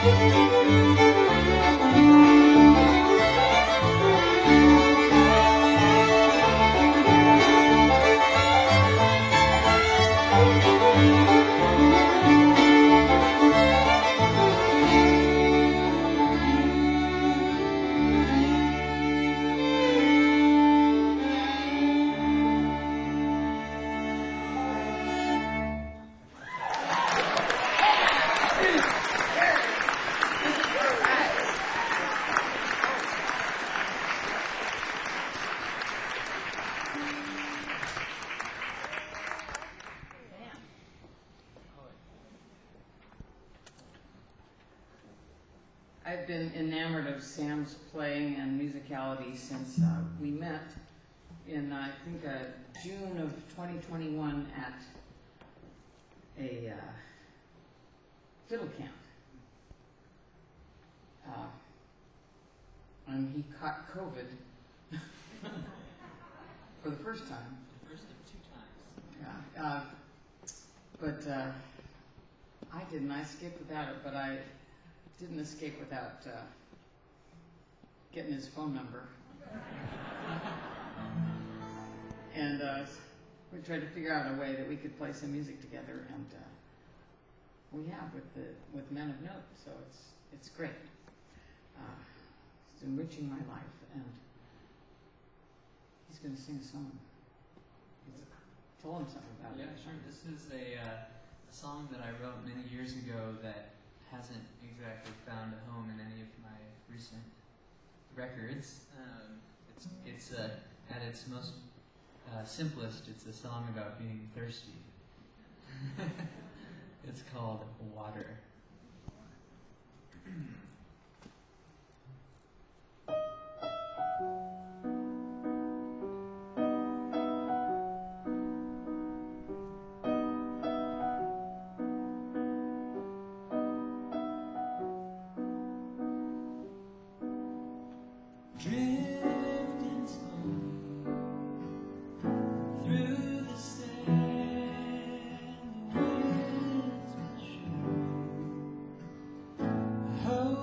I've been enamored of Sam's playing and musicality since we met in, I think, June of 2021 at a fiddle camp. And he caught COVID for the first time. First of 2 times. Yeah. But I didn't. I escaped without it, but I didn't escape without getting his phone number. And we tried to figure out a way that we could play some music together, and we have with Men of Note, so it's great. It's enriching my life, and he's going to sing a song. Tell him something about it. Yeah, sure. This is a song that I wrote many years ago that hasn't exactly found a home in any of my recent records. It's at its most simplest, it's a song about being thirsty. It's called Water. Drifting slowly through the sand, the winds will show. I hope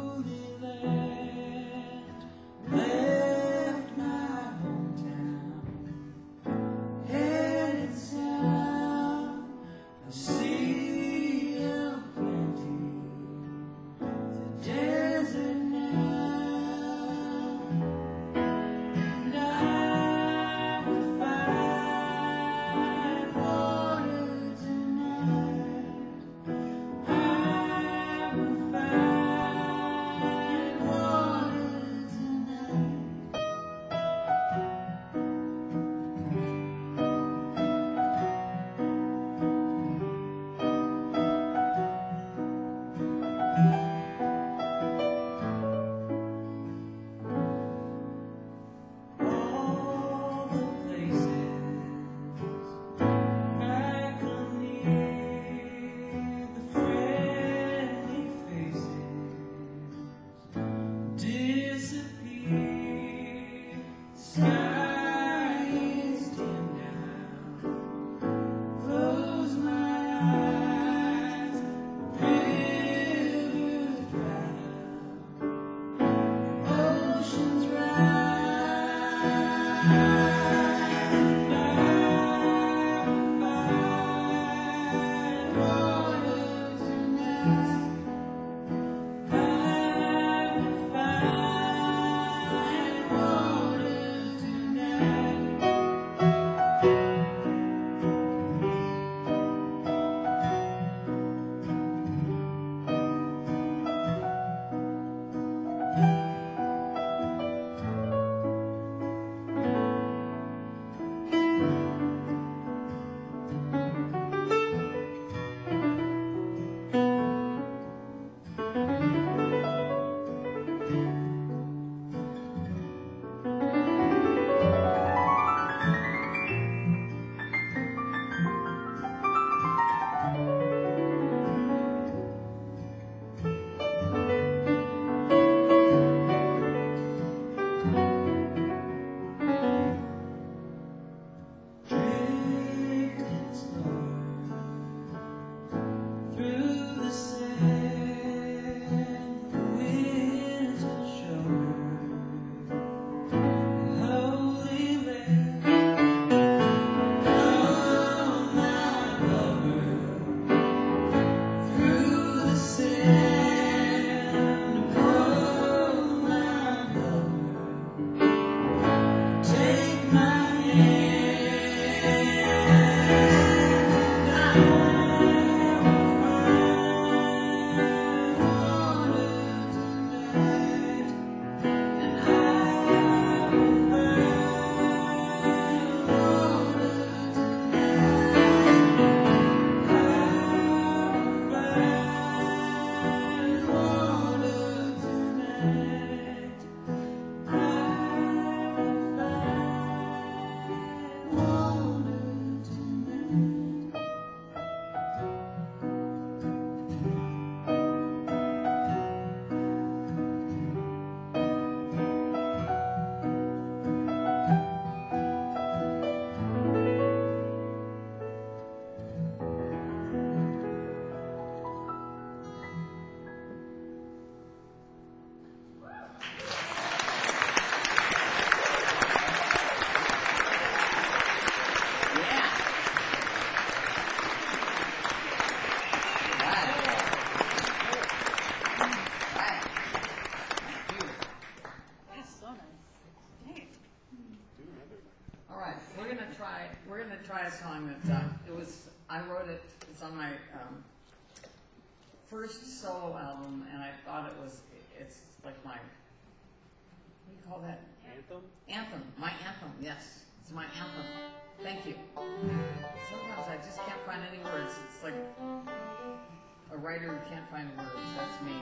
first solo album, and I thought it's like my, what do you call that? Anthem? Anthem. My anthem, yes. It's my anthem. Thank you. Sometimes I just can't find any words. It's like a writer who can't find words. That's me.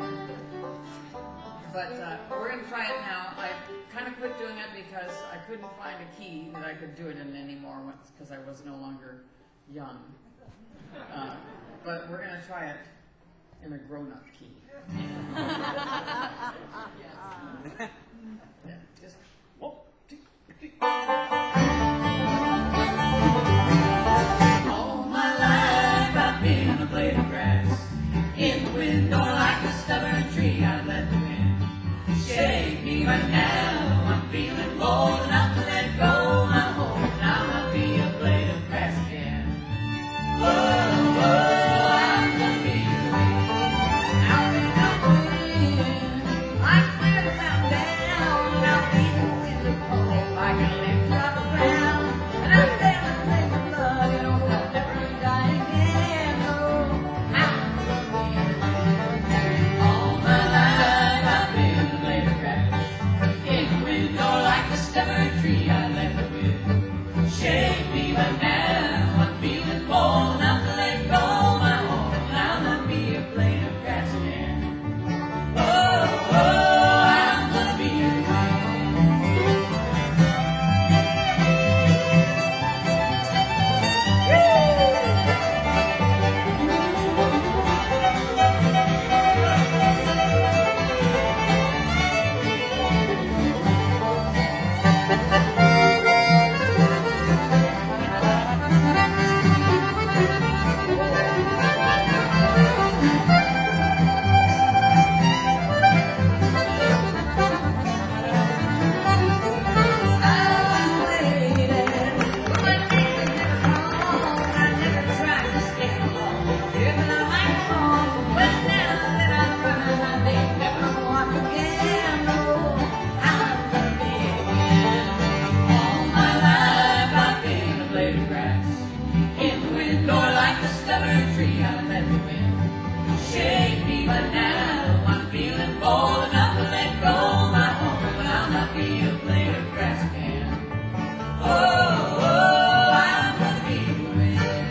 But we're going to try it now. I kind of quit doing it because I couldn't find a key that I could do it in anymore because I was no longer young. But we're going to try it in a grown-up key. Yeah, just 1, 2, 3. All my life I've been a blade of grass. In the window like a stubborn tree, I let the wind shake me, but now I'm feeling bold enough to let go my hold. Now I'll be a blade of grass again. Whoa, whoa, I'm gonna be the wind. I'll be the wind. I can clear the mountain down, and I'll be the wind of hope. I can lift you off the ground, and I'm there to play with love. You know I'll never die again. Oh, I'm gonna be the wind. All my life I've been a blade of grass. In the window like a stubborn tree, I let the wind shake me, but now I'm feeling bold enough to let go my hold. I'll not be a blade of grass again. Oh, oh, I'm gonna be the shake me, but now I'm feeling bold enough to let go my hold. I'll not be a blade of grass again. Oh, oh, I'm gonna be the wind.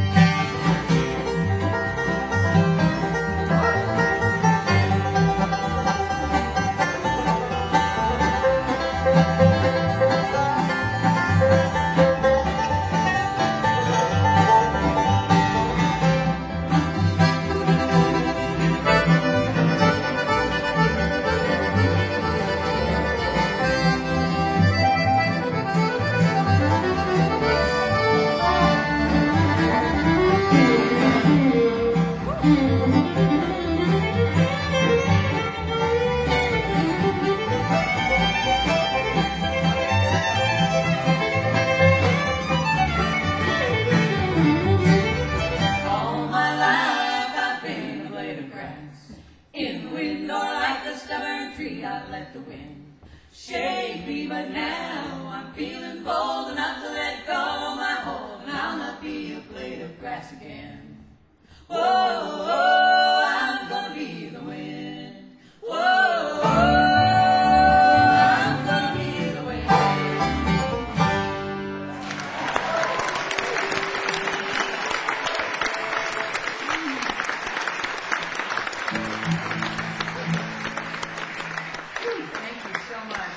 All my life I've been a blade of grass. In the wind or like a stubborn tree, I let the wind shake me, but now I'm feeling bold enough to let go my hold, and I'll not be a blade of grass again. Whoa, whoa, I'm gonna be the wind. Whoa, whoa, I'm gonna be the wind. Thank you so much.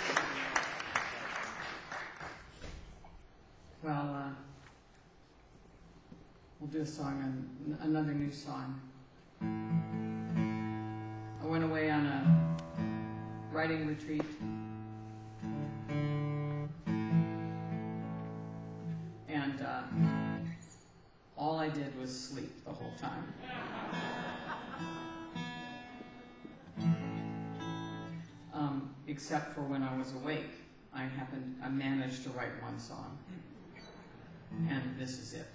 Well, we'll do a song, another new song. I went away on a writing retreat. And all I did was sleep the whole time. Except for when I was awake, I managed to write one song, and this is it.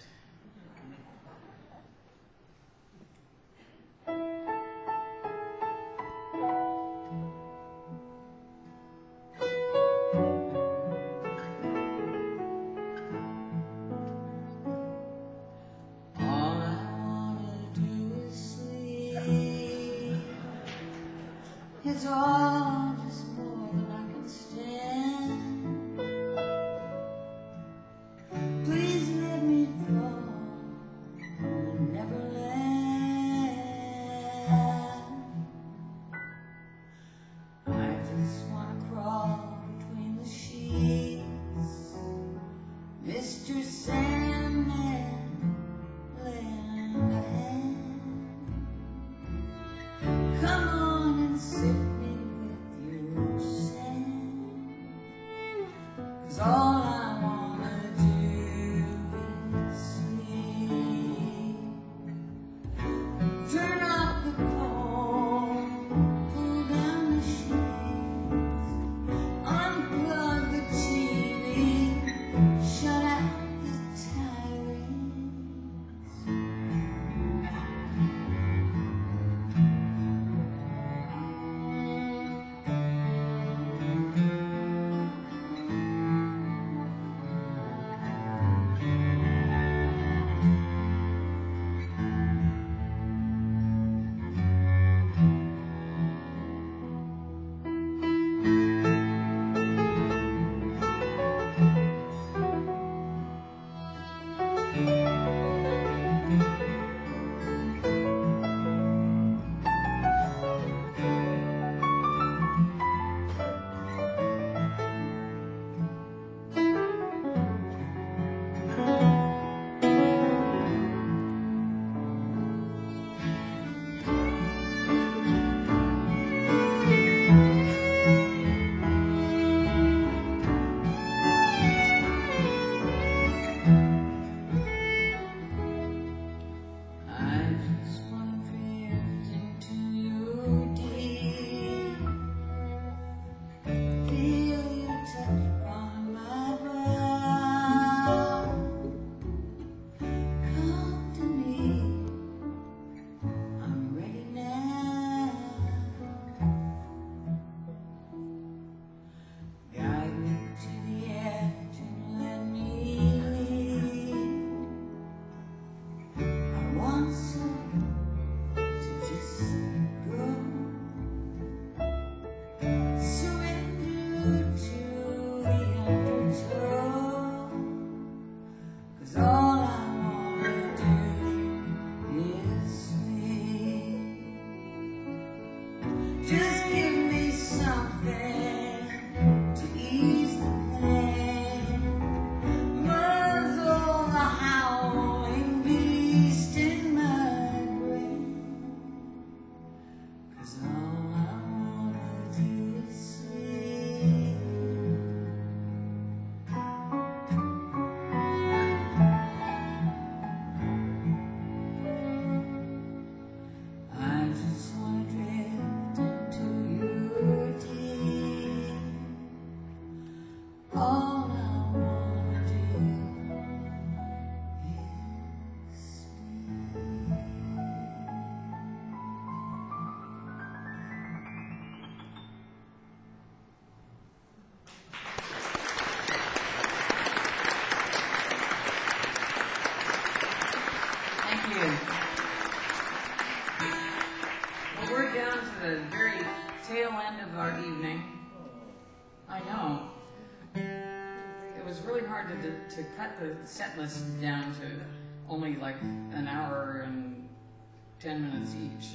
All I wanna do is sleep. is all just more than I can stand. Please let me fall and never land. I just wanna crawl between the sheets, Mr. Sandman, lend a hand. Come on and sip me with your sand, 'cause all I wanna do is sleep. Turn off the phone, pull down the sheets, unplug the TV, shut out the tirades. I just wanna drift into you deep, feel your touch on my brow. Come to me, I'm ready now. Guide me to the edge and let me lead. I want some to just go, surrender to the undertow, 'cause all I wanna do is sleep. Just give me something to ease the pain, muzzle the howling beast in my brain, 'cause all I wanna do is sleep. I just wanna drift into you deep. All I wanna do is sleep. Thank you. Well, we're down to the very tail end of our evening. I know. It was really hard to cut the set list down to only like an hour and 10 minutes each.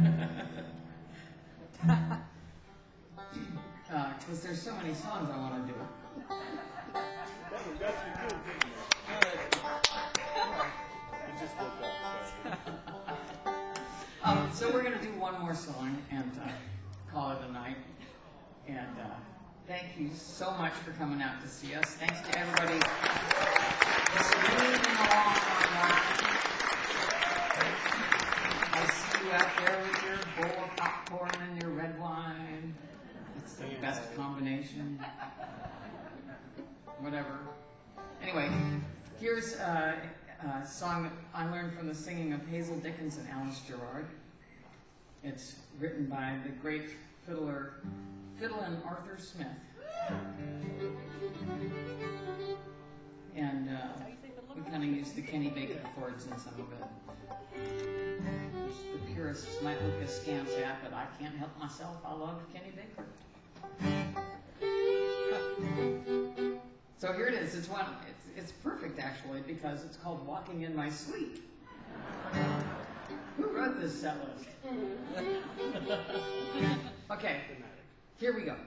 Because there's so many songs I want to do. So we're going to do one more song and call it a night. And thank you so much for coming out to see us. Thanks to everybody listening along online. I see you out there with your bowl of popcorn and your red wine. It's the best combination. Whatever. Anyway, here's a song that I learned from the singing of Hazel Dickens and Alice Gerrard. It's written by the great fiddler Arthur Smith. And We kind of use the Kenny Baker chords in some of it. The purists might look askance at, but I can't help myself. I love Kenny Baker. So here it is. It's perfect actually because it's called "Walking in My Sleep." Who wrote this set list? Okay, here we go.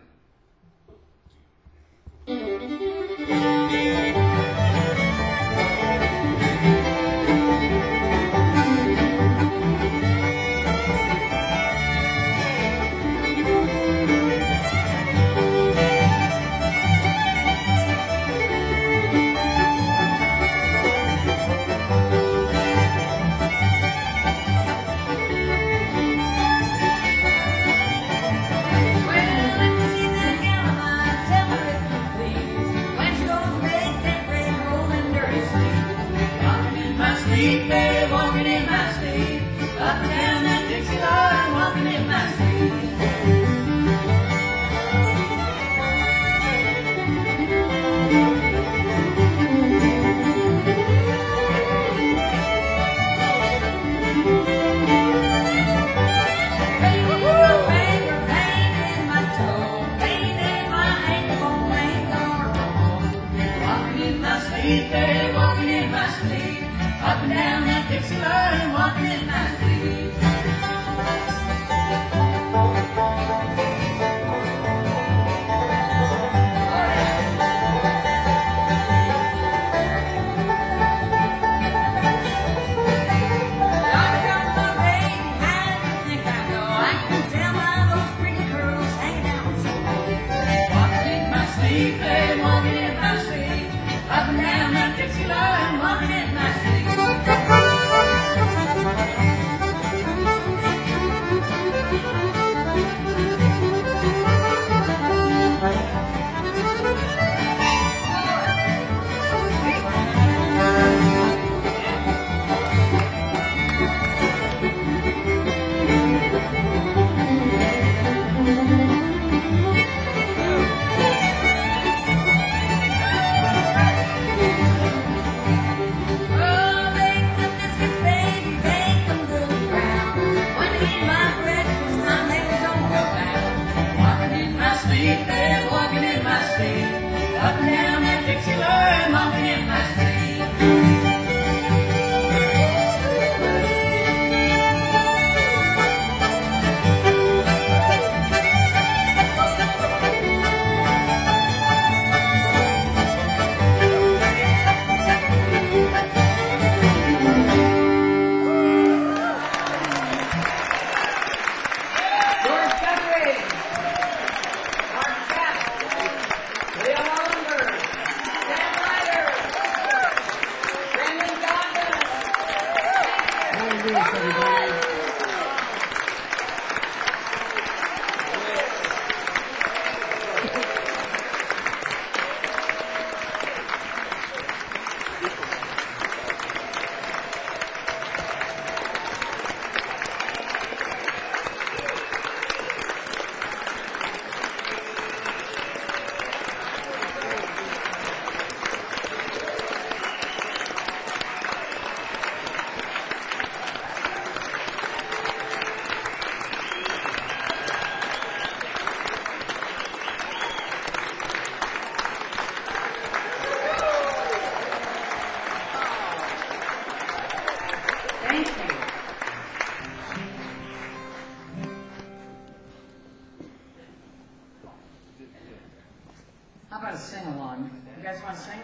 How about a sing-along? You guys want to sing?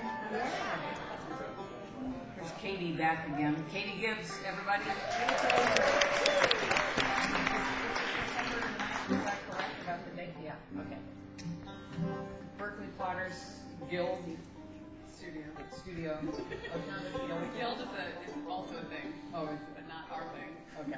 Here's Katie back again. Katie Gibbs, everybody. Is that correct about the date? Yeah, okay. Berkeley Potters Guild Studio. Guild is also a thing. Oh, but not our thing. okay.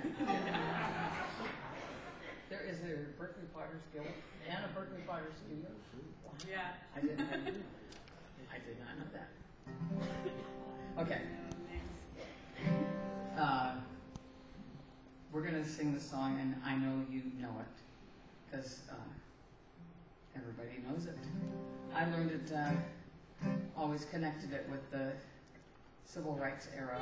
There is a Berkeley Potters Guild and a Berkeley Potters Studio. Yeah. I did not know that. Okay. We're going to sing the song, and I know you know it, because everybody knows it. I learned it, always connected it with the civil rights era.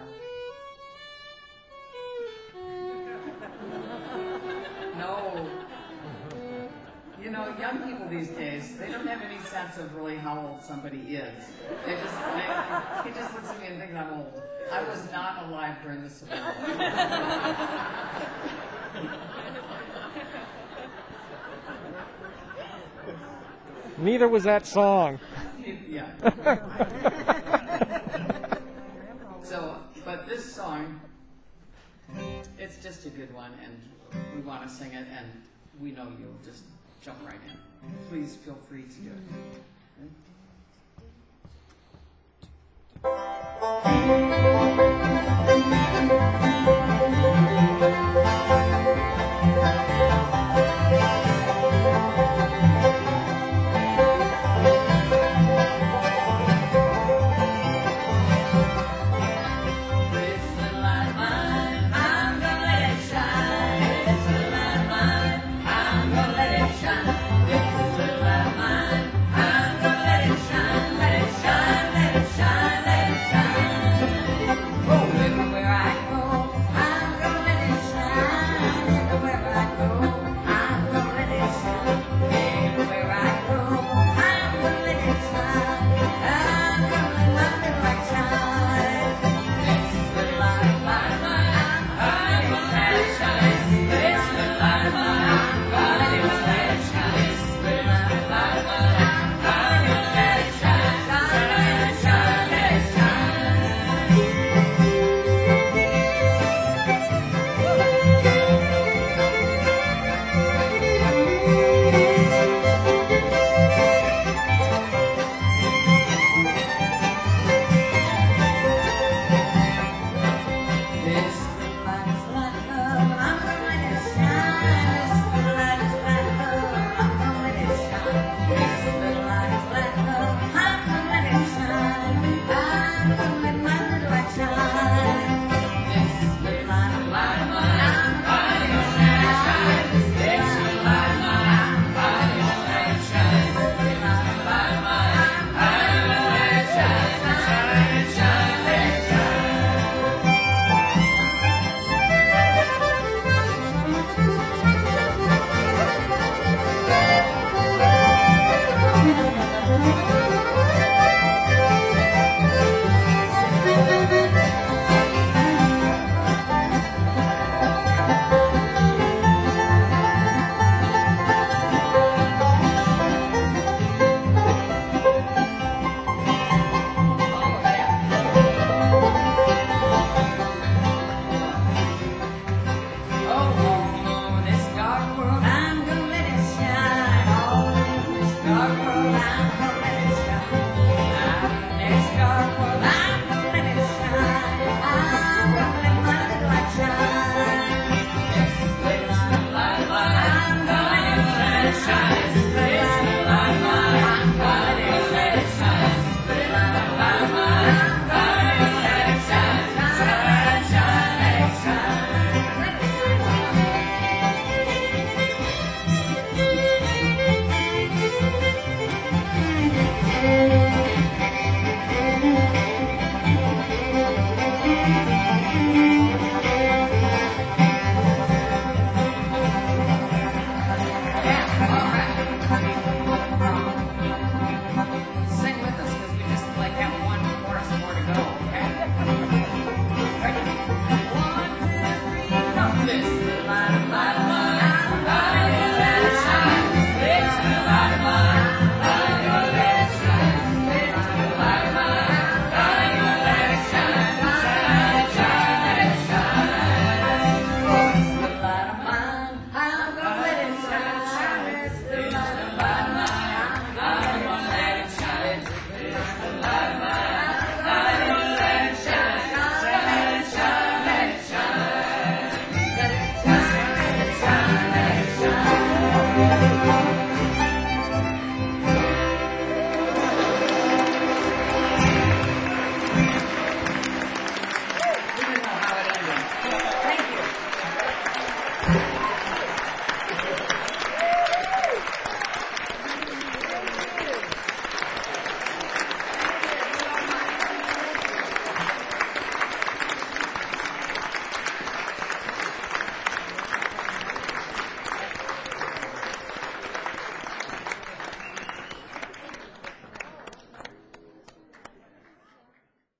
No. You know, young people these days, they don't have any sense of really how old somebody is. He just looks at me and thinks I'm old. I was not alive during the Civil War. Neither was that song. Yeah. So, but this song, it's just a good one, and we want to sing it, and we know you'll just jump right in. Please feel free to do it.